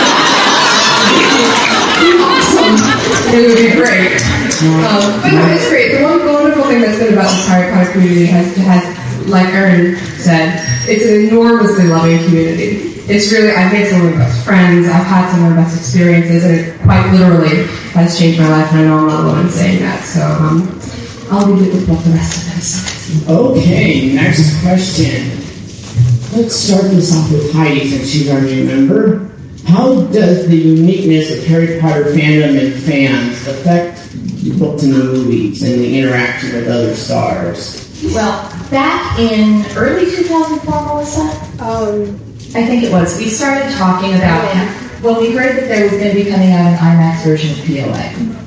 Awesome. It would be great. But no, it's great. The one wonderful thing that's good about this Harry Potter community has, like Erin said, it's an enormously loving community. It's really, I've made some of my best friends, I've had some of my best experiences, and it quite literally has changed my life, and I know I'm not alone in saying that. So I'll leave it with what the rest of us. Okay, next question. Let's start this off with Heidi, since she's our new member. How does the uniqueness of Harry Potter fandom and fans affect the books and the movies and the interaction with other stars? Well, back in early 2004, Melissa, I think it was, we started talking about, well, we heard that there was going to be coming out an IMAX version of POA.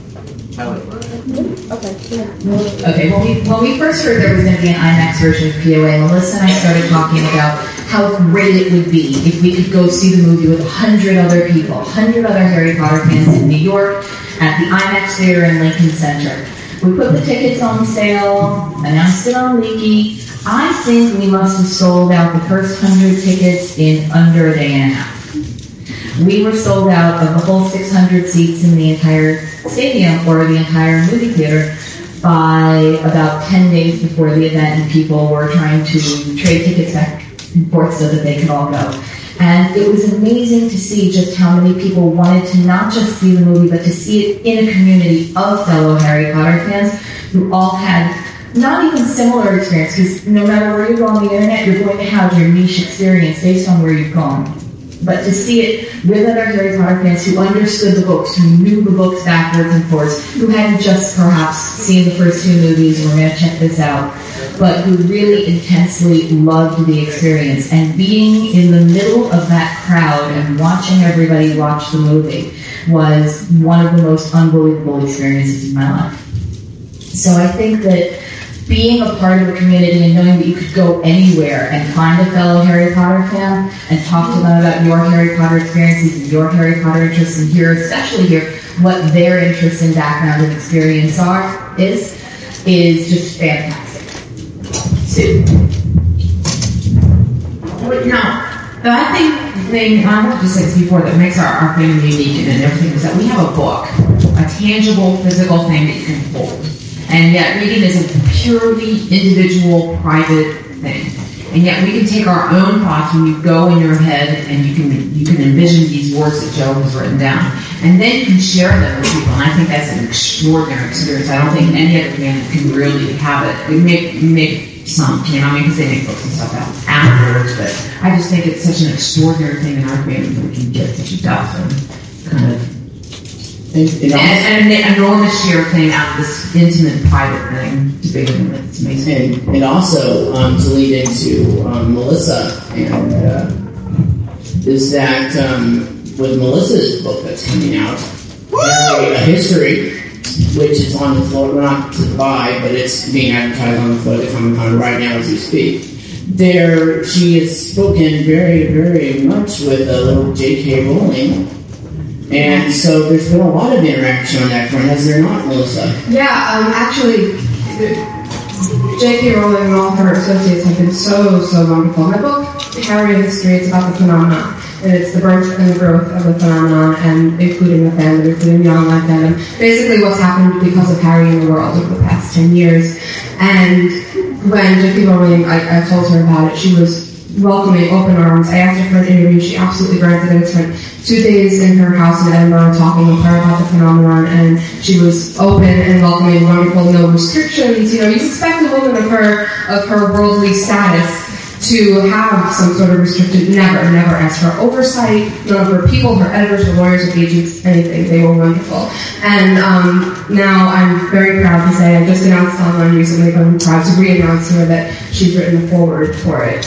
Okay, when we first heard there was going to be an IMAX version of POA, Melissa and I started talking about how great it would be if we could go see the movie with 100 other people, 100 other Harry Potter fans in New York at the IMAX Theater in Lincoln Center. We put the tickets on sale, announced it on Leaky. I think we must have sold out the first 100 tickets in under a day and a half. We were sold out of the whole 600 seats in the entire stadium or the entire movie theater by about 10 days before the event, and people were trying to trade tickets back and forth so that they could all go. And it was amazing to see just how many people wanted to not just see the movie, but to see it in a community of fellow Harry Potter fans who all had not even similar experience, because no matter where you go on the internet, you're going to have your niche experience based on where you've gone. But to see it with other Harry Potter fans who understood the books, who knew the books backwards and forwards, who hadn't just perhaps seen the first two movies and were going to check this out, but who really intensely loved the experience. And being in the middle of that crowd and watching everybody watch the movie was one of the most unbelievable experiences in my life. So I think that being a part of a community and knowing that you could go anywhere and find a fellow Harry Potter fan and talk to them about your Harry Potter experiences and your Harry Potter interests, and especially hear what their interests and background and experience is just fantastic. Sue? I think the thing, I've just said this before, that makes our family unique and everything is that we have a book, a tangible, physical thing that you can hold. And yet reading is a purely individual, private thing. And yet we can take our own thoughts when you go in your head and you can envision these words that Joe has written down. And then you can share them with people. And I think that's an extraordinary experience. I don't think any other fan can really have it. Maybe some can, because they make books and stuff out afterwards. But I just think it's such an extraordinary thing in our family that we can get such a depth and kind of and an enormous sheer thing out of this intimate, private thing to begin with. It's amazing. And also, to lead into Melissa, and is that with Melissa's book that's coming out, A History, which is on the floor, not to buy, but it's being advertised on the floor at Comic-Con right now as we speak. There, she has spoken very, very much with little J.K. Rowling. And so there's been a lot of interaction on that front, has there not, Melissa? Yeah, actually, J.K. Rowling and all her associates have been so wonderful. My book, Harry and History, it's about the phenomenon. And it's the birth and the growth of the phenomenon, and including the fandom, including the online fandom. Basically what's happened because of Harry in the world over the past 10 years. And when J.K. Rowling, I told her about it, she was welcoming, open arms. I asked her for an interview. She absolutely granted it. I spent 2 days in her house in Edinburgh talking with her about the phenomenon, and she was open and welcoming, wonderful, no restrictions. You expect a woman of her worldly status to have some sort of restricted, never asked for oversight. None of her people, her editors, her lawyers, her agents, anything. They were wonderful. And now I'm very proud to say, I just announced online recently, but I'm proud to re-announce here that she's written the foreword for it.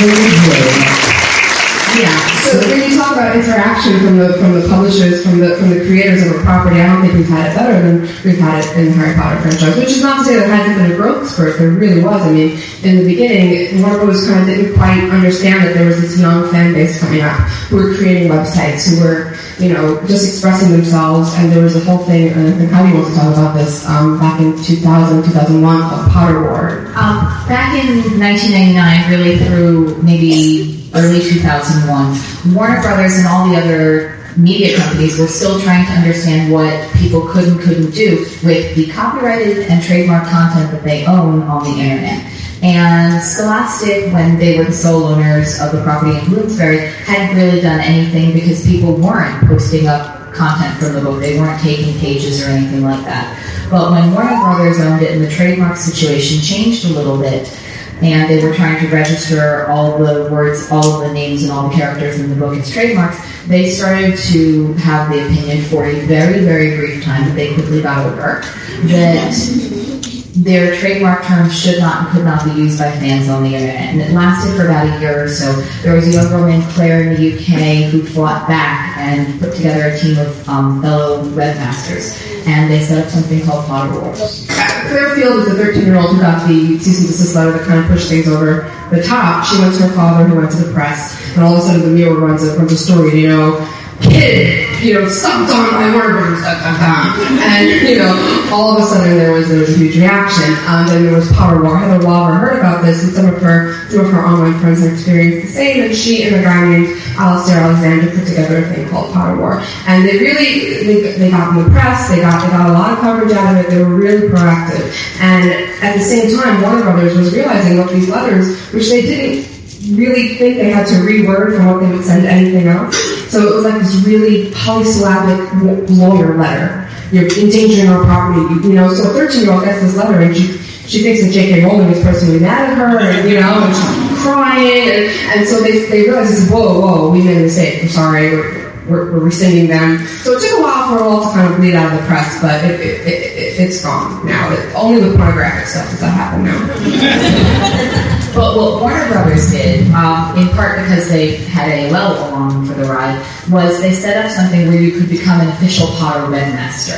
Yeah. So when you talk about interaction from the publishers, from the creators of a property, I don't think we've had it better than we've had it in the Harry Potter franchise. Which is not to say there hasn't been a growth spurt. There really was. I mean, in the beginning, Warner Bros. Kind of didn't quite understand that there was this young fan base coming up who were creating websites, who were, just expressing themselves. And there was a whole thing, and I think Heidi wants to talk about this, back in 2000, 2001, called Pottermore. Back in 1999, really through maybe early 2001, Warner Brothers and all the other media companies were still trying to understand what people could and couldn't do with the copyrighted and trademark content that they own on the internet. And Scholastic, when they were the sole owners of the property in Bloomsbury, hadn't really done anything because people weren't posting up content from the book. They weren't taking pages or anything like that. But when Warner Brothers owned it and the trademark situation changed a little bit, and they were trying to register all the words, all of the names, and all the characters in the book as trademarks, they started to have the opinion for a very, very brief time that they quickly got over that their trademark terms should not and could not be used by fans on the internet. And it lasted for about a year or so. There was a young girl named Claire in the UK who fought back and put together a team of fellow webmasters. And they set up something called Pottermore. Claire Field is a 13-year-old who got the cease and desist letter that kind of pushed things over the top. She went to her father, who went to the press, and all of a sudden the Mirror runs a story, kid, stumped on my words, and, all of a sudden there was a huge reaction. Then there was Pottermore. Heather Walker heard about this, and some of her online friends had experienced the same, and she and a guy named Alistair Alexander put together a thing called Pottermore. And they really, they got in the press, they got a lot of coverage out of it, they were really proactive. And at the same time, Warner Brothers was realizing what these letters, which they didn't really think they had to reword from what they would send to anything else. So it was like this really polysyllabic lawyer letter. You're endangering our property, So a 13-year-old gets this letter and she thinks that J.K. Rowling is personally mad at her, and she's crying, and so they realize, whoa, we made a mistake. We're sorry. We're rescinding them. So it took a while for it all to kind of bleed out of the press, but it's gone now. Only with pornographic stuff does that happen now. But what Warner Brothers did, in part because they had AOL along for the ride, was they set up something where you could become an official Potter webmaster.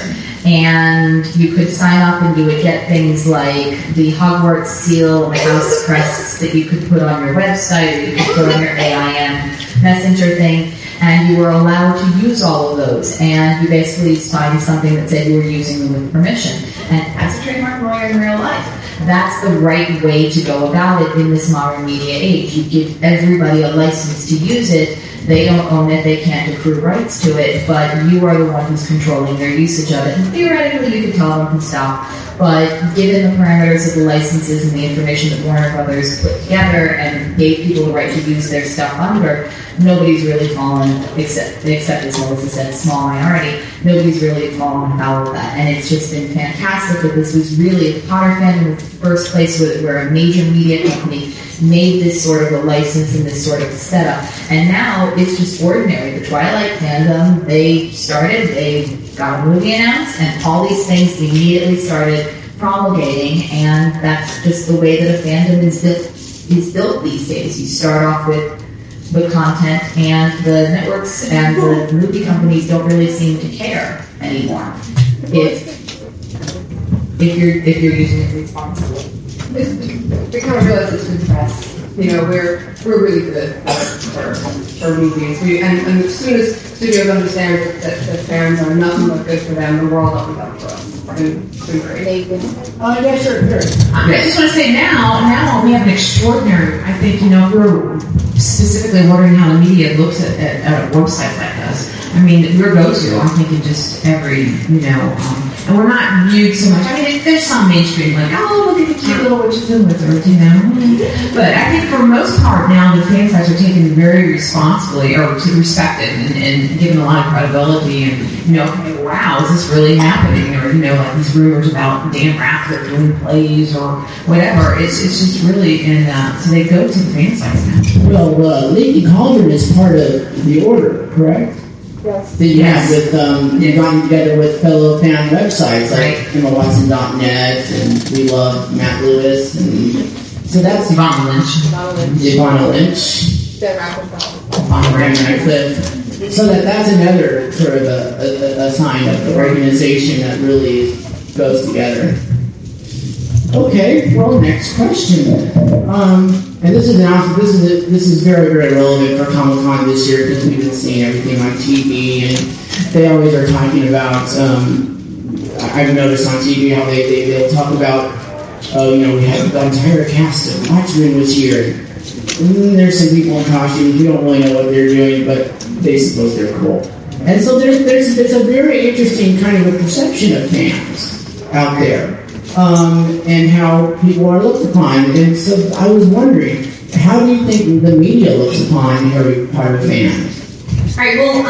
And you could sign up and you would get things like the Hogwarts seal, the house crests that you could put on your website, or you could put on your AIM messenger thing. And you were allowed to use all of those. And you basically signed something that said you were using them with permission. And as a trademark lawyer in real life, that's the right way to go about it in this modern media age. You give everybody a license to use it. They don't own it, they can't accrue rights to it, but you are the one who's controlling their usage of it. And theoretically, you could tell them to stop, but given the parameters of the licenses and the information that Warner Brothers put together and gave people the right to use their stuff under, nobody's really fallen, except as Melissa said, a small minority, nobody's really fallen afoul of that. And it's just been fantastic that this was really a Potter fan in the first place where a major media company made this sort of a license and this sort of a setup. And now it's just ordinary. The Twilight fandom, they got a movie announced, and all these things immediately started promulgating, and that's just the way that a fandom is built these days. You start off with the content, and the networks and the movie companies don't really seem to care anymore if you're using it responsibly. We kind of realize it's good press. We're really good for movies. And as soon as studios understand that fans are nothing but good for them, the world opens up for us. It's been great. Yeah, sure. I just want to say now we have an extraordinary, I think, if we're specifically wondering how the media looks at a website like us. I mean, we're go-to, I think, in just every, and we're not viewed so much. I mean, there's some mainstream, like, oh, look at the cute little witches and wizards, But I think for the most part now, the fan sites are taken very responsibly, or respected, and given a lot of credibility, and, hey, wow, is this really happening? Or, like these rumors about Dan Radcliffe doing plays or whatever. It's just really, so they go to the fan sites now. Well, Leaky Cauldron is part of the Order, correct? Yes. That you have with, you've gotten together with fellow fan websites like EmmaWatson.net, and we love Matt Lewis, and so that's Yvonne Lynch. Lynch. Dead Radcliffe. So that's another sort of a sign of the organization that really goes together. Okay, well, next question. And this is very, very relevant for Comic-Con this year because we've been seeing everything on TV, and they always are talking about. I've noticed on TV how they'll talk about, we have the entire cast of Watchmen was here. There's some people in costumes. We don't really know what they're doing, but they suppose they're cool. And so there's a very interesting kind of a perception of fans out there, and how people are looked upon. And so I was wondering, how do you think the media looks upon Harry Potter fans? All right. Well,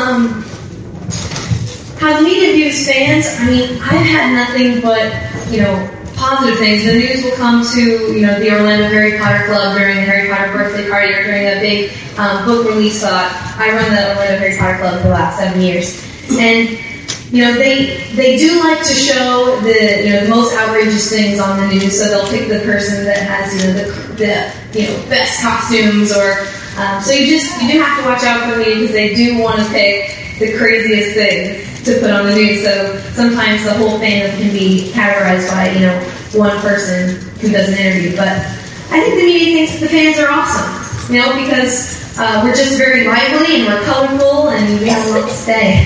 how the media views fans. I mean, I've had nothing but positive things. The news will come to, the Orlando Harry Potter Club during the Harry Potter birthday party or during a big book release. I run the Orlando Harry Potter Club for the last 7 years. And, they do like to show the most outrageous things on the news. So they'll pick the person that has, the best costumes or, so you do have to watch out for me because they do want to pick the craziest things to put on the news. So sometimes the whole fandom can be categorized by, one person who does an interview. But I think the media thinks the fans are awesome, because we're just very lively and we're colorful and we have a lot to say.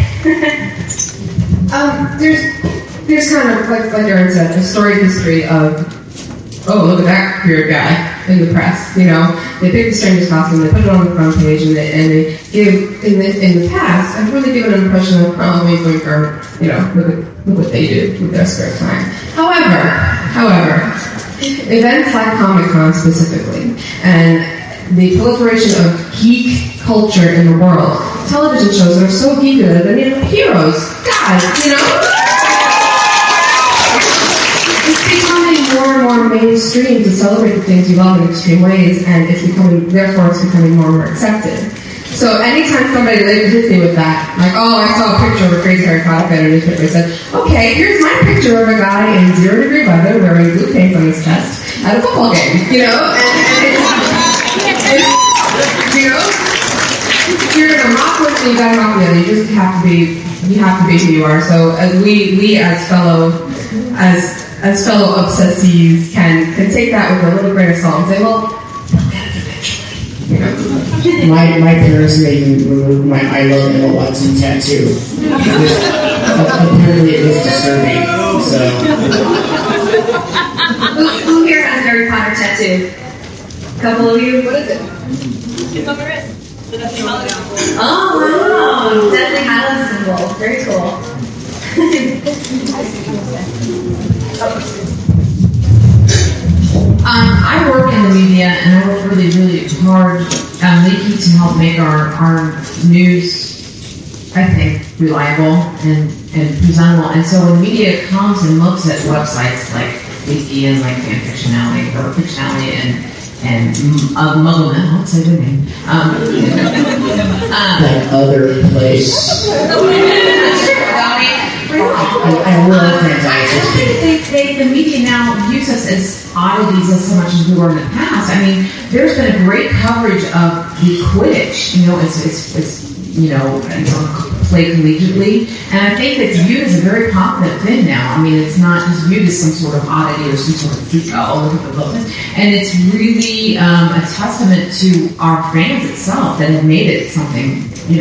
There's kind of, like Aaron said, a storied history of, oh, look at that weird guy in the press. They pick the strangest costume, they put it on the front page, and they give, in the past, have really given an impression of, oh, wink, or, look what they do with their spare time. However, events like Comic-Con specifically, and the proliferation of geek culture in the world, television shows that are so geeky that they're heroes, gods, it's becoming more and more mainstream to celebrate the things you love in extreme ways, and it's becoming more and more accepted. So anytime somebody hits me with that, like, oh, I saw a picture of a crazy Harry Potter fan in a newspaper, I said, okay, here's my picture of a guy in 0-degree weather wearing blue paint on his chest at a football game, and if you're gonna rock with me, you gotta rock with me. You just have to be who you are. So as we as fellow obsessies can take that with a little grain of salt and say, well, they'll get it eventually. My parents made me remove my I Love Emma Watson tattoo. Apparently it was disturbing. So who here has a Harry Potter tattoo? A couple of you? What is it? It's on my wrist. The Deathly Hallows symbol. Oh, wow. Deathly Hallows symbol. Very cool. I work in the media, and I work really, really hard, Leaky, to help make our news, I think, reliable and presentable. And so when the media comes and looks at websites like Leaky and like Fanfiction Alley or Fiction Alley and Muggle Now, what's the name? That other place. I love the media now views us as oddities as so much as we were in the past. I mean, there's been a great coverage of the Quidditch. It's played collegiately, and I think it's viewed as a very popular thing now. I mean, it's not just viewed as some sort of oddity or some sort of freak out look at the book, and it's really a testament to our fans itself that have made it something,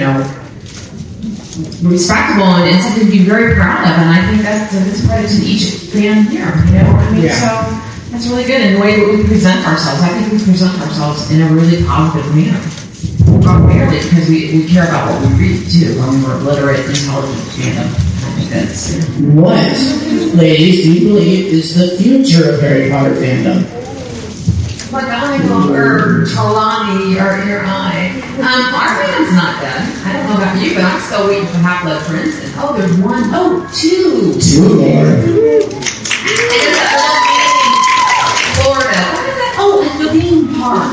respectable and something to be very proud of. And I think that's credit to each fan here. So that's really good. And the way that we present ourselves, I think we present ourselves in a really positive manner. Primarily because we care about what we read too. When we're literate, intelligent fandom. I think that's what, ladies, do you believe is the future of Harry Potter fandom? Like I or Trelawney or your eye. Our fandom's not done. I don't know about you, but I'm still waiting for Half-Blood Prince. And there's one. Oh, two. Two more. And there's that little game in Florida. What is that? Oh, it's the theme park.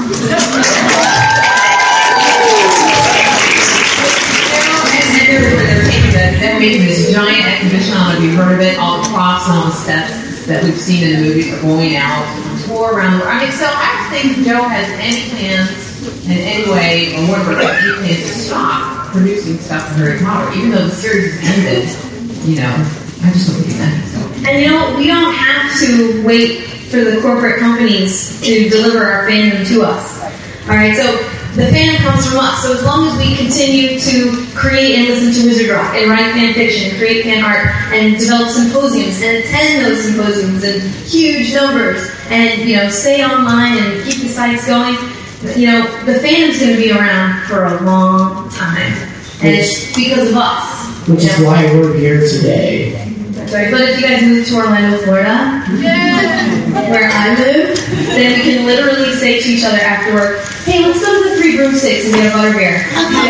They're making this giant exhibition on it. Have you heard of it? All the props and all the steps that we've seen in the movies are going out on tour around the world. I mean, so I think Joe has any plans in any way, or whatever, any plans to stop producing stuff for Harry Potter, even though the series has ended. I just don't think it's ended. So. And we don't have to wait for the corporate companies to deliver our fandom to us. All right, so the fandom comes from us. So as long as we continue to create and listen to Wizard Rock and write fan fiction, create fan art, and develop symposiums and attend those symposiums in huge numbers, and stay online and keep the sites going, the fandom's going to be around for a long time, and it's because of us. Which is why we're here today. That's right. But if you guys move to Orlando, Florida, where I live, then we can literally say to each other after work, "Hey, let's go to the Three Broomsticks and get a butterbeer."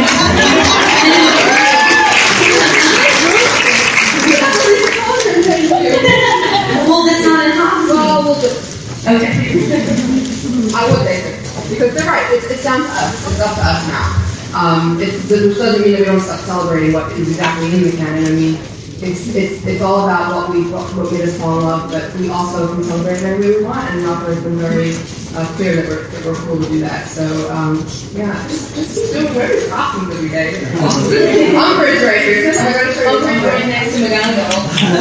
Well, that's not in Hopkins. Okay. I would think it. Because they're right. It's down to us. It's up to us now. It doesn't mean that we don't stop celebrating what is exactly in the canon. I mean, it's all about what made us fall in love, but we also can celebrate whatever we want, and Rocker has been very clear that we're cool to do that. So, just keep doing whatever you're talking every day. Umbridge right here. Umbridge right next to McGonagall.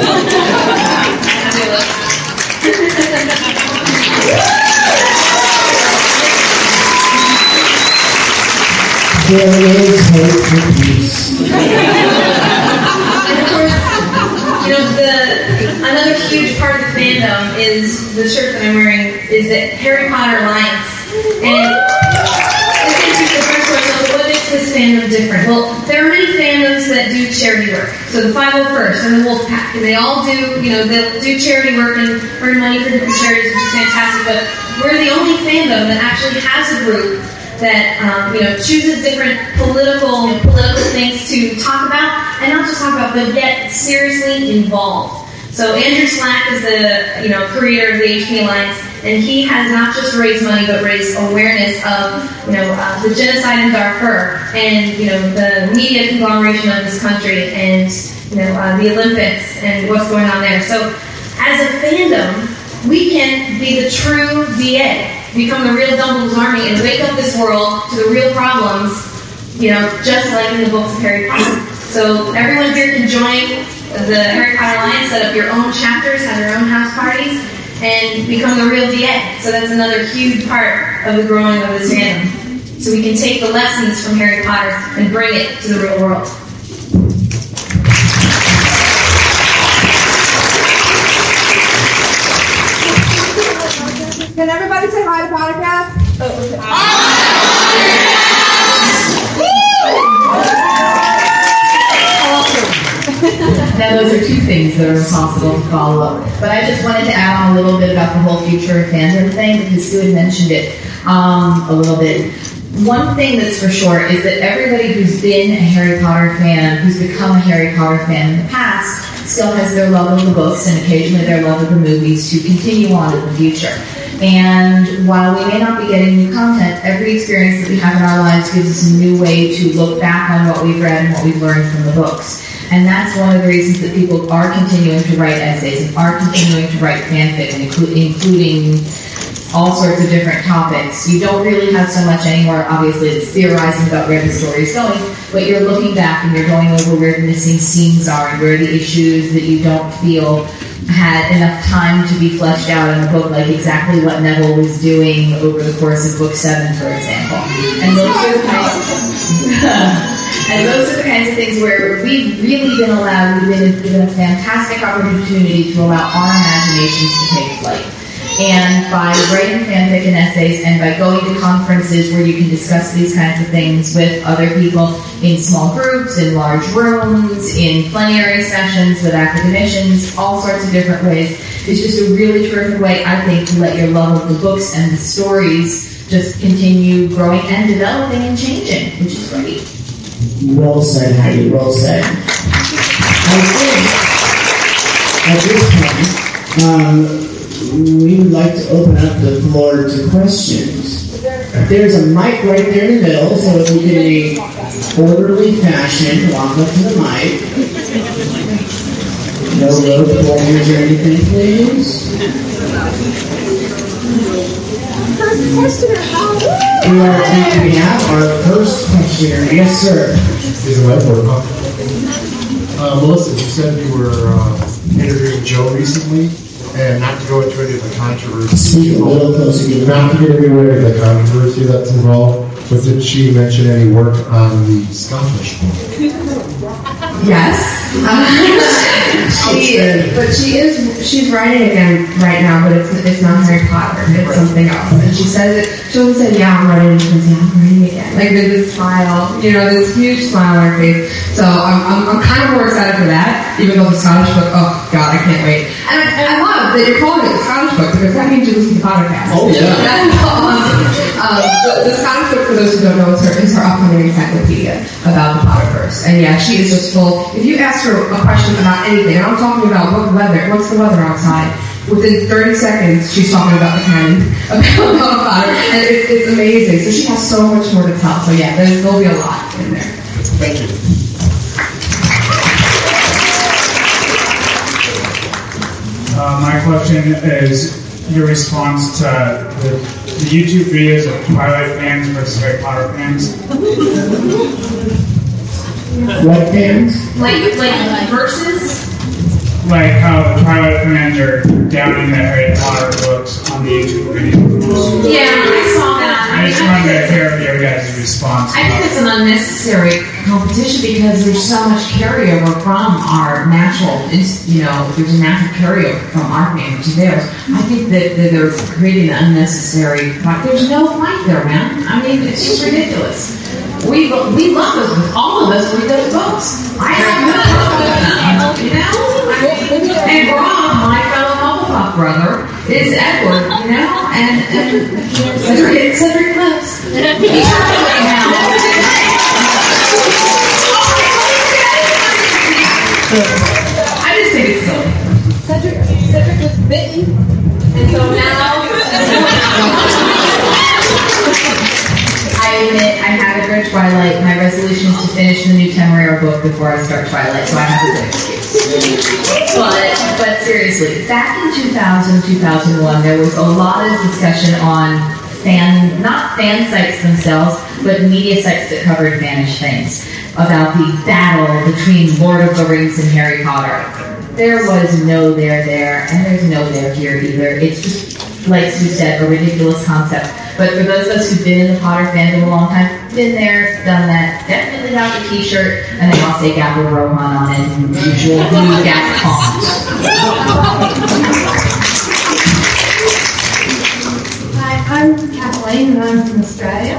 There is hope for peace. And of course, another huge part of the fandom is the shirt that I'm wearing is the Harry Potter Alliance. And this is the first question, what makes this fandom different? Well, there are many fandoms that do charity work. So the 501st and the Wolfpack, and they all do, they'll do charity work and earn money for different charities, which is fantastic. But we're the only fandom that actually has a group that chooses different political things to talk about, and not just talk about, but get seriously involved. So Andrew Slack is the creator of the HP Alliance, and he has not just raised money, but raised awareness of the genocide in Darfur, and the media conglomeration of this country, and the Olympics and what's going on there. So as a fandom, we can be the true DA. Become the real Dumbledore's army and wake up this world to the real problems, just like in the books of Harry Potter. So everyone here can join the Harry Potter Alliance, set up your own chapters, have your own house parties, and become the real DA. So that's another huge part of the growing of this fandom. So we can take the lessons from Harry Potter and bring it to the real world. Can everybody say hi to Pottercast? Now, those are two things that are responsible to follow up. But I just wanted to add on a little bit about the whole future of fandom thing, because Sue had mentioned it a little bit. One thing that's for sure is that everybody who's been a Harry Potter fan, who's become a Harry Potter fan in the past, still has their love of the books and occasionally their love of the movies to continue on in the future. And while we may not be getting new content, every experience that we have in our lives gives us a new way to look back on what we've read and what we've learned from the books. And that's one of the reasons that people are continuing to write essays and are continuing to write fanfic, including all sorts of different topics. You don't really have so much anymore, obviously, it's theorizing about where the story is going, but you're looking back and you're going over where the missing scenes are and where the issues that you don't feel had enough time to be fleshed out in the book, like exactly what Neville was doing over the course of Book 7, for example. And those are the kinds of things where we've really been allowed, we've been given a fantastic opportunity to allow our imaginations to take flight. And by writing fanfic and essays and by going to conferences where you can discuss these kinds of things with other people in small groups, in large rooms, in plenary sessions with academicians, all sorts of different ways, it's just a really terrific way, I think, to let your love of the books and the stories just continue growing and developing and changing, which is great. Well said, Heidi, well said. I think at this point, we would like to open up the floor to questions. There's a mic right there in the middle, so if we can, in a orderly fashion, walk up to the mic. No road corners or anything, please. first questioner. We have our first questioner. Yes, sir. Is it right or not? Melissa, you said you were interviewing Joe recently, and not to go into any of the controversy. Speak a little closer. Not to get into any of the controversy that's involved, but did she mention any work on the Scottish book? Yes. She's writing again right now, but it's not Harry Potter. It's something else. And she says it. She always said, "Yeah, I'm writing." She goes, "Yeah, I'm writing again." Like there's this smile, this huge smile on her face. So I'm kind of more excited for that, even though the Scottish book. Oh God, I can't wait. And I love that you're calling it the Scottish book because that means you listen to podcast. Oh yeah. That's awesome. The Scottish book, for those who don't know, is her upcoming encyclopedia about the Potterverse. And yeah, she is just full. If you ask her a question about anything, and I'm talking about what's the weather outside, within 30 seconds, she's talking about the canon, about Potter, and it's amazing. So she has so much more to tell. So yeah, there'll be a lot in there. Thank you. My question is your response to the YouTube videos of Twilight fans versus Harry Potter fans. What fans? Like versus? Like how the Twilight fans are downing the Harry Potter books on the YouTube videos. Yeah, I saw that. I just wanted to hear your guys' response. I think it's an unnecessary competition because there's so much carryover from our natural, there's a natural carryover from our family to theirs. I think that they're creating an unnecessary fight. There's no fight there, man. I mean, it's just ridiculous. We love those books. All of us read those books. I have no problem with them, and Rob, my fellow Hufflepuff brother, is Edward, and Cedric Clips. I just think it's silly. Cedric was bitten, and so now. I admit I haven't read Twilight. My resolution is to finish the new Temeraire book before I start Twilight, so I have a good excuse. But seriously, back in 2000, 2001, there was a lot of discussion on not fan sites themselves, but media sites that covered vanished things, about the battle between Lord of the Rings and Harry Potter. There was no there, and there's no there here either. It's just, like Sue said, a ridiculous concept. But for those of us who've been in the Potter fandom a long time, been there, done that, definitely got the t-shirt, and then I'll say Gabba Rohan on it, and usual blue gas font. Hi, I'm Kathleen, and I'm from Australia.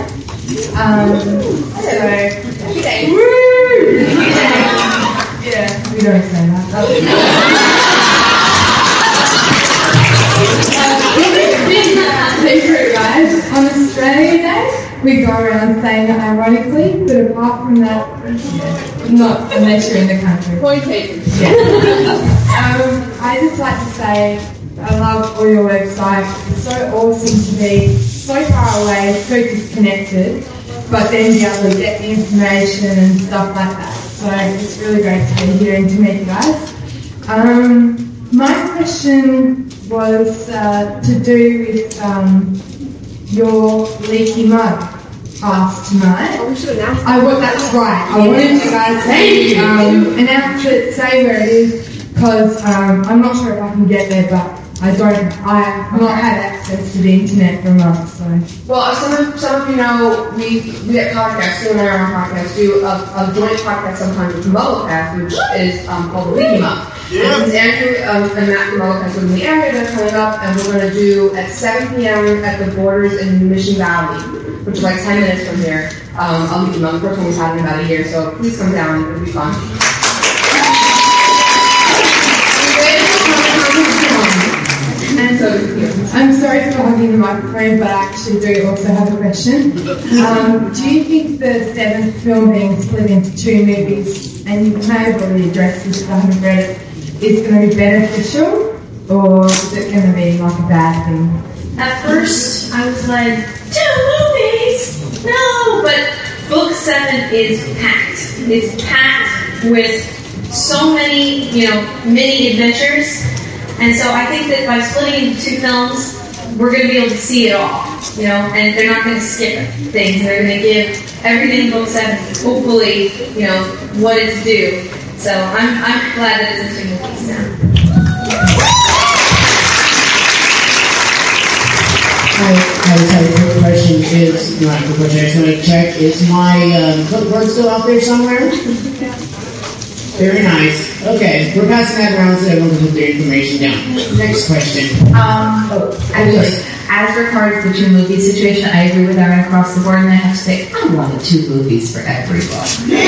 Yeah, we don't say that. Secret, guys. On Australia Day, we go around saying it ironically, but apart from that, not unless you're in the country. Point taken. Yeah. I just like to say I love all your websites. It's so awesome to be so far away, so disconnected, but then be able to get the information and stuff like that. So it's really great to be here and to meet you guys. My question was to do with your leaky mug class tonight. Oh, we should announce that. That's right. I wanted you guys to announce it, say where it is, because I'm not sure if I can get there, but I've not had access to the internet for months. So. Well, some of you know, we at Podcast, Sue and I on Podcast, do a joint podcast sometimes with Mugglecast, which is called the Leaky Mug. Yeah. And since Andrew and Matt from Mugglecast are in the area, they're coming up, and we're going to do at 7 p.m. at the Borders in Mission Valley, which is like 10 minutes from here. A Leaky Mug. First one we've had in about a year, so please come down. It'll be fun. And so, I'm sorry for hogging the microphone, but I actually do also have a question. Do you think the 7th film being split into 2 movies, and you may have already addressed this if I haven't read it, is going to be beneficial, or is it going to be like a bad thing? At first, I was like, 2 movies? No! But book 7 is packed. It's packed with so many, mini adventures. And so I think that by splitting into 2 films, we're going to be able to see it all, and they're not going to skip things. They're going to give everything in book 7, hopefully, what it's due. So I'm glad that it's in 2 movies now. I just have a quick question. Is not a quick question. I just want to check. Is my clipboard still out there somewhere? Very nice. Okay, we're passing that around so everyone can put their information down. Next question. As regards the 2 movie situation, I agree with Aaron across the board, and I have to say, I wanted 2 movies for every book.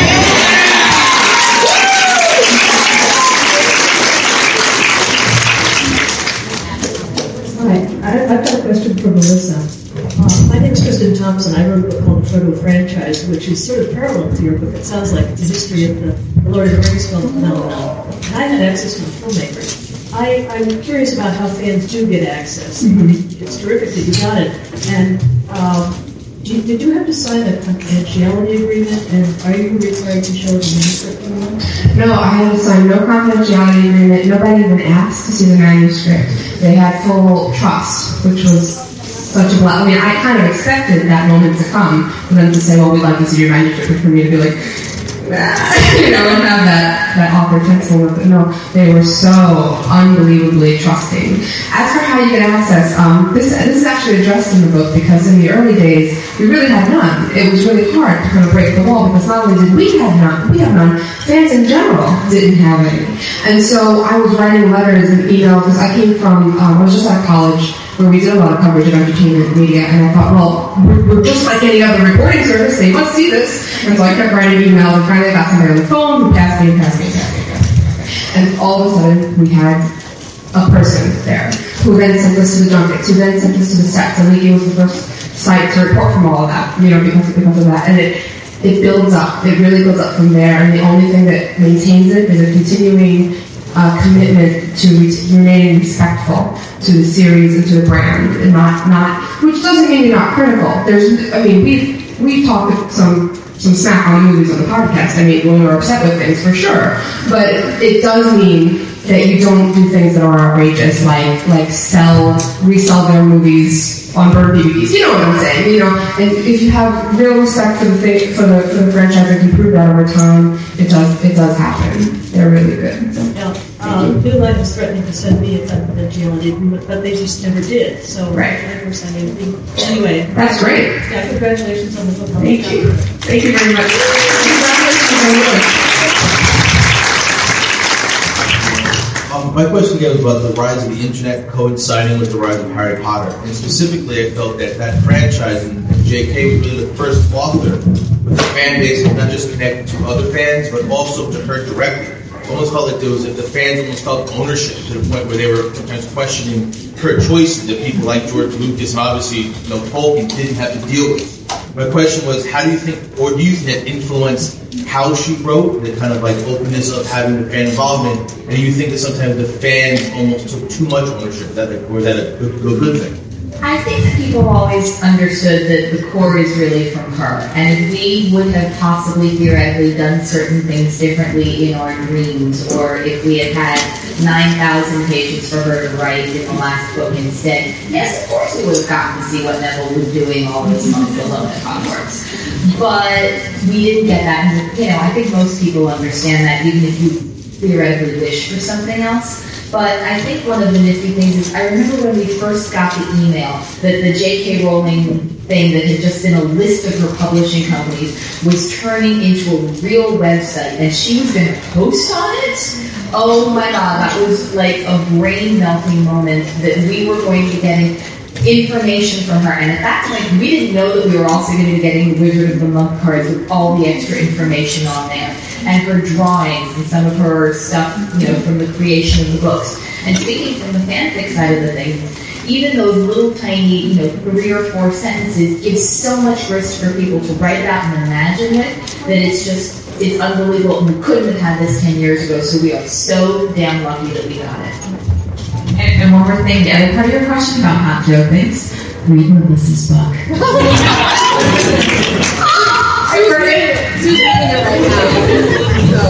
Hi, I've got a question for Melissa. My name is Kristen Thompson. I wrote a book called Frodo Franchise, which is sort of parallel to your book. It sounds like the history of the Lord of the Rings film phenomenon. And I had access to the filmmaker. I'm curious about how fans do get access. Mm-hmm. It's terrific that you got it. And did you have to sign a confidentiality agreement? And are you required to show the manuscript anymore? No, I had to sign no confidentiality agreement. Nobody even asked to see the manuscript. They had full trust, which was such a blast. I mean, I kind of expected that moment to come for them to say, well, we'd like to see your manuscript, and for me to be like, and have that awkward text moment. But no, they were so unbelievably trusting. As for how you get access, this is actually addressed in the book, because in the early days, we really had none. It was really hard to kind of break the wall, because not only did we have none, fans in general didn't have any. And so I was writing letters and emails, because I came from, I was just out of college, where we did a lot of coverage of entertainment media, and I thought, well, we're just like any other reporting service, they must see this. And so I kept writing emails, and finally I got somebody on the phone who passed me. And all of a sudden, we had a person there, who then sent us to the junkets, who then sent us to the sets, and Leaky was the first site to report from all of that, because of that. And it builds up, it really builds up from there, and the only thing that maintains it is a continuing commitment to remaining respectful to the series and to the brand, and not which doesn't mean you're not critical. We've talked some smack on movies on the podcast. I mean, when we're upset with things, for sure, but it does mean that you don't do things that are outrageous, like resell their movies on bird DVDs. You know what I'm saying? And if you have real respect for the franchise and can prove that over time, it does happen. They're really good. So. New Line was threatening to send me a confidentiality agreement, but they just never did. So right. I never signed anything. Anyway, that's great. Yeah, congratulations on the book. Thank you. Thank you very much. My question again was about the rise of the internet coinciding with the rise of Harry Potter. And specifically, I felt that franchise and J.K. was really the first author with a fan base that not just connected to other fans, but also to her directly. It almost felt like the fans almost felt ownership to the point where they were sometimes questioning her choices that people like George Lucas and obviously Tolkien didn't have to deal with. My question was, how do you think, or do you think that influenced how she wrote, the kind of openness of having the fan involvement, and do you think that sometimes the fans almost took too much ownership, or is that a good thing? I think that people always understood that the core is really from her, and if we would have possibly theoretically done certain things differently in our dreams, or if we had had 9,000 pages for her to write in the last book instead, yes, of course we would have gotten to see what Neville was doing all those months alone at Hogwarts. But we didn't get that, and I think most people understand that, even if you theoretically wish for something else. But I think one of the nifty things is, I remember when we first got the email that the J.K. Rowling thing that had just been a list of her publishing companies was turning into a real website, and she was going to post on it. Oh my God, that was like a brain-melting moment that we were going to be getting information from her. And at that point, we didn't know that we were also going to be getting the Wizard of the Month cards with all the extra information on there, and her drawings and some of her stuff, from the creation of the books. And speaking from the fanfic side of the thing, even those little tiny, 3 or 4 sentences give so much risk for people to write about and imagine it that it's unbelievable. We couldn't have had this 10 years ago, so we are so damn lucky that we got it. And one more thing, the other part of your question about hot joke things, read Melissa's book. Sue's reading it right now.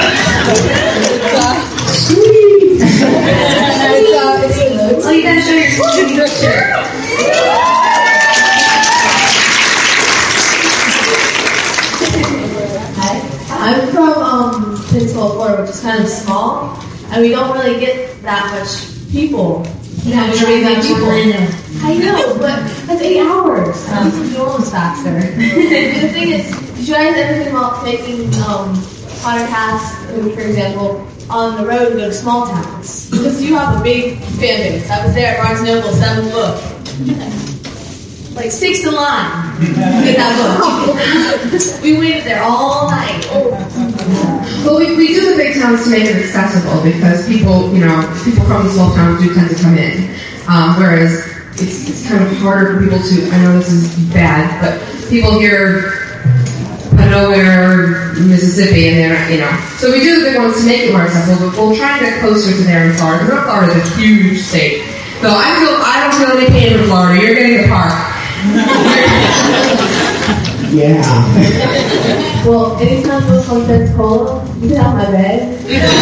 Well, you gotta show your I'm from Pensacola, Florida, which is kind of small, and we don't really get that much people. You know, people. I know, but that's 8 hours. I need to do almost faster. The thing is, did you guys ever think about making podcasts, for example, on the road and go to small towns? Because you have a big fan base. I was there at Barnes & Noble, 7th book. Like 6th in line to get that book. We waited there all night. Well, we do the big towns to make it accessible because people from the small towns do tend to come in. Whereas it's kind of harder for people to, I know this is bad, but people hear nowhere, Mississippi, and they're not, So we do the big ones to make it more accessible, but we'll try to get closer to there in Florida. Florida's a huge state. So I don't feel any pain in Florida. You're getting the park. Yeah. Well, anytime you come to Pensacola, you can have my bed.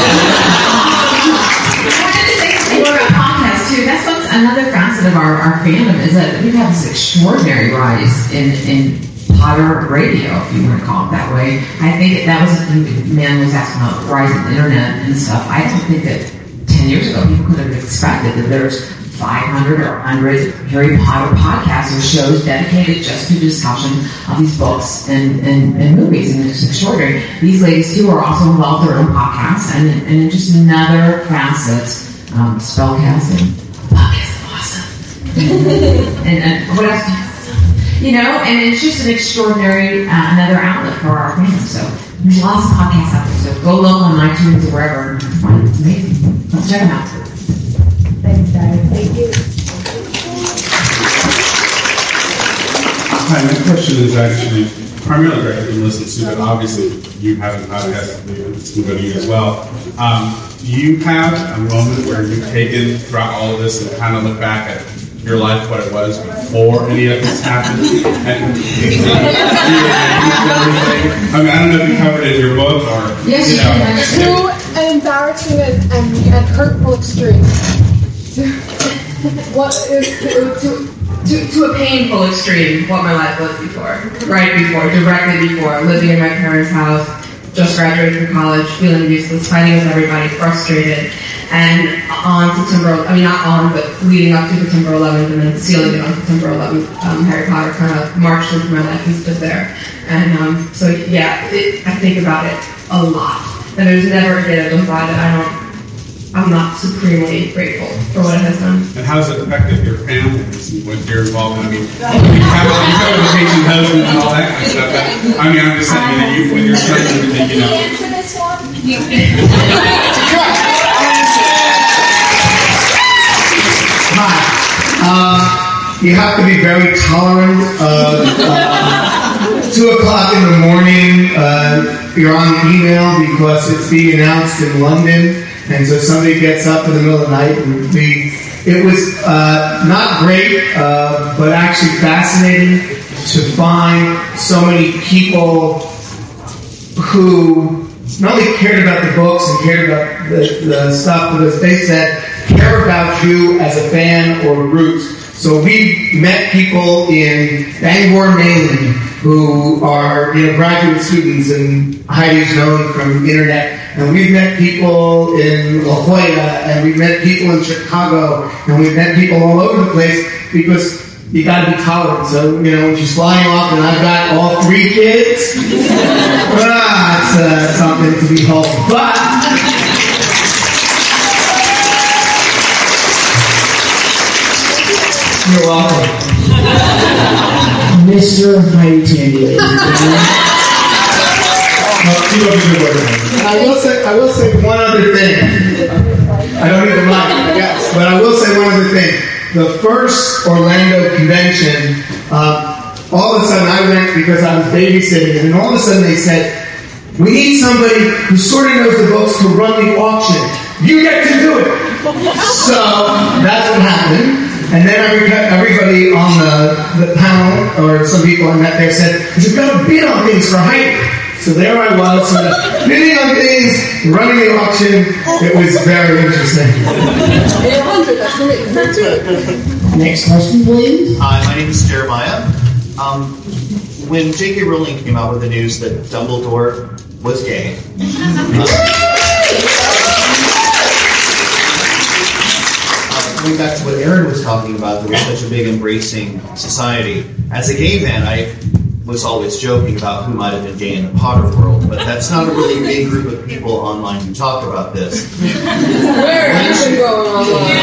More about podcasts too. That's what's another facet of our fandom is that we've had this extraordinary rise in Potter radio, if you want to call it that way. I think that was man was asking about the rise of the internet and stuff. I don't think that 10 years ago people could have expected that there's 500 or 100 Harry Potter podcasts or shows dedicated just to discussion of these books and movies, and it's extraordinary. These ladies too are also involved in their own podcasts, and just another facet, spellcasting. Podcasts are awesome. and what else? And it's just an extraordinary another outlet for our fans. So there's lots of podcasts out there. So go look on iTunes or wherever. It's amazing. Let's check them out. Thanks, guys. Thank you. Hi, my question is actually primarily directed to listeners, but obviously you have a podcast, it's going to go to you as well. You have a moment where you've taken throughout all of this and kind of look back at your life, what it was before any of this happened. I don't know if you covered it in your book or To an embarrassing and hurtful extreme. To a painful extreme, what my life was before. Directly before, living in my parents' house, just graduated from college, feeling useless, fighting with everybody, frustrated, and leading up to September 11th, and then sealing it on September 11th, Harry Potter kind of marched into my life and stood there. And I think about it a lot. And there's never a day that goes by that I'm not supremely grateful for what it has done. And how has it affected your family with your involvement? You have a vacation husband and all that kind of stuff. But, I'm just saying that when you're starting to think, Answer this one? Hi. You have to be very tolerant. 2 o'clock in the morning, you're on email because it's being announced in London. And so somebody gets up in the middle of the night, and it was not great, but actually fascinating to find so many people who not only cared about the books and cared about the stuff, but as they said, care about you as a fan or roots. So we met people in Bangor, Maine, who are graduate students, and Heidi's known from the internet. And we've met people in La Jolla, and we've met people in Chicago, and we've met people all over the place because you got to be tolerant. So when she's flying off, and I've got all 3 kids, it's something to behold. But you're welcome. Mr. Heidi Tandy, ladies and gentlemen. I will say one other thing. I don't need the mic, but I will say one other thing. The first Orlando convention, all of a sudden I went because I was babysitting, and all of a sudden they said, we need somebody who sort of knows the books to run the auction. You get to do it. So that's what happened. And then everybody on the panel, or some people I met there, said, you've got to bid on things for Heidi. So there I was, sort of bidding on things, running the auction. It was very interesting. 800, that's great. Next question, please. Hi, my name is Jeremiah. When J.K. Rowling came out with the news that Dumbledore was gay, going back to what Aaron was talking about, that we're such a big embracing society. As a gay man, I was always joking about who might have been gay in the Potter world, but that's not a really big group of people online who talk about this. Where have you been going online?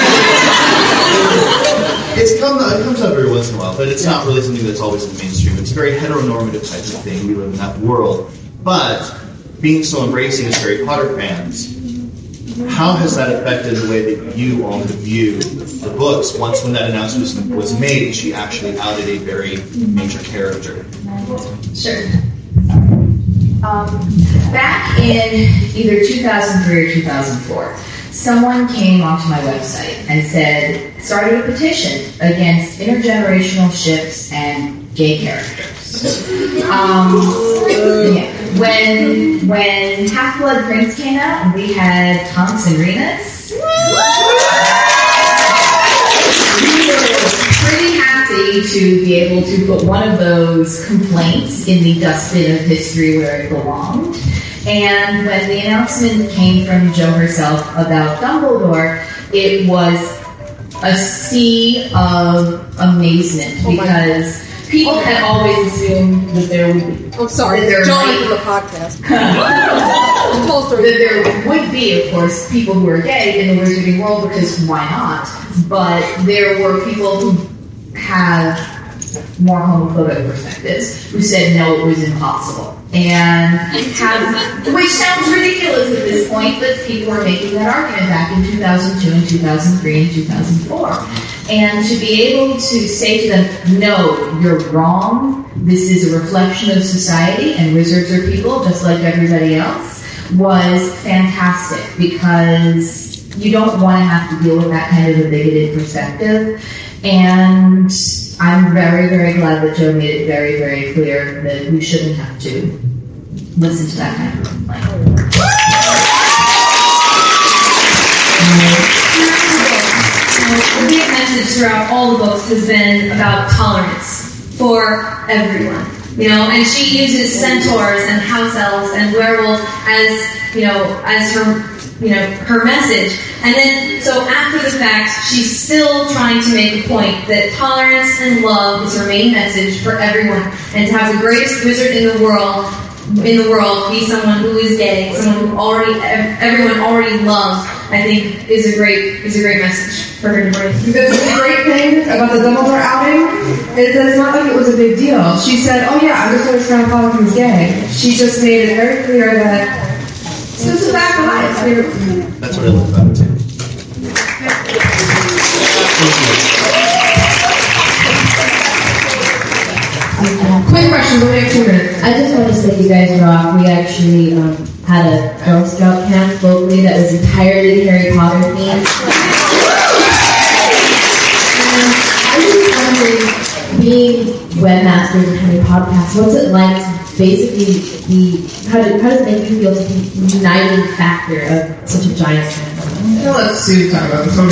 It comes up every once in a while, but it's not really something that's always in the mainstream. It's a very heteronormative type of thing. We live in that world. But being so embracing as Harry Potter fans, how has that affected the way that you all view the books once when that announcement was made, she actually outed a very major character? Sure. Back in either 2003 or 2004, someone came onto my website and started a petition against intergenerational ships and gay characters. When Half-Blood Prince came out, and we had Tonks and Remus. We were pretty happy to be able to put one of those complaints in the dustbin of history where it belonged. And when the announcement came from Jo herself about Dumbledore, it was a sea of amazement because people had always assumed that there would be. I'm sorry, John from the podcast. That there would be, of course, people who are gay in the wizarding world because why not? But there were people who have more homophobic perspectives who said no, it was impossible. Which sounds ridiculous at this point, but people were making that argument back in 2002 and 2003 and 2004. And to be able to say to them, no, you're wrong, this is a reflection of society, and wizards are people just like everybody else, was fantastic, because you don't want to have to deal with that kind of a bigoted perspective. And I'm very, very glad that Jo made it very, very clear that we shouldn't have to listen to that kind of complaint. The big message throughout all the books has been about tolerance for everyone. And she uses centaurs and house elves and werewolves as her message. And then, so after the fact, she's still trying to make the point that tolerance and love is her main message for everyone, and to have the greatest wizard in the world be someone who is gay, someone who everyone already loves, I think is a great message for her to bring. Because the great thing about the Dumbledore outing is that it's not like it was a big deal. She said, "Oh yeah, I'm just going to try and follow him as gay." She just made it very clear that it's just a fact of life. That's what I love about it too. Quick question, we have 2 minutes. I just want to say you guys rock. We actually had a Girl Scout camp locally that was entirely Harry Potter themed. And I was wondering, being webmasters and having podcasts, what's it like to basically how does it make you feel to be the uniting factor of such a giant fandom? Let's see talk about this.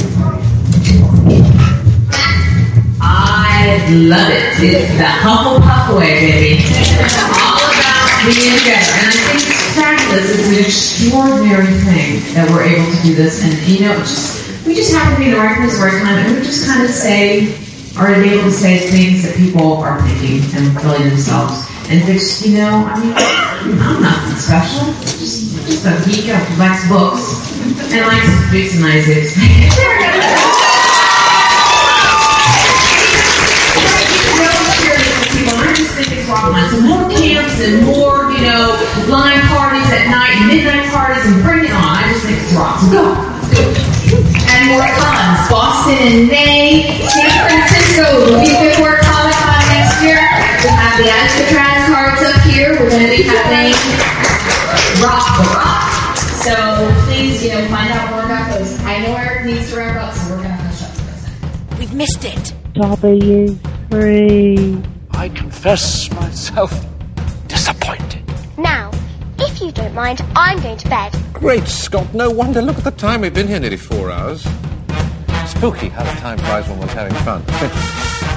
I love it. It's the Hufflepuff way, baby. All about being together. And I think it's fabulous. It's an extraordinary thing that we're able to do this. And, we just happen to be in the right place at the right time. And we just kind of are able to say things that people are thinking and feeling themselves. And it's, I'm nothing special. Just a geek who likes books and likes big and nice things. So more camps and more, line parties at night and midnight parties and bring it on. I just think it's rock. So go. And more cons. Boston in May. San Francisco will be before Comic-Con next year. We'll have the Alcatraz cards up here. We're going to be having Rock the Rock. So please, find out more about those. I know Eric needs to wrap up, so we're going to hush up for a second. We've missed it. W3. I confess myself disappointed. Now, if you don't mind, I'm going to bed. Great Scott, no wonder. Look at the time. We've been here nearly 4 hours. Spooky how the time flies when one's having fun.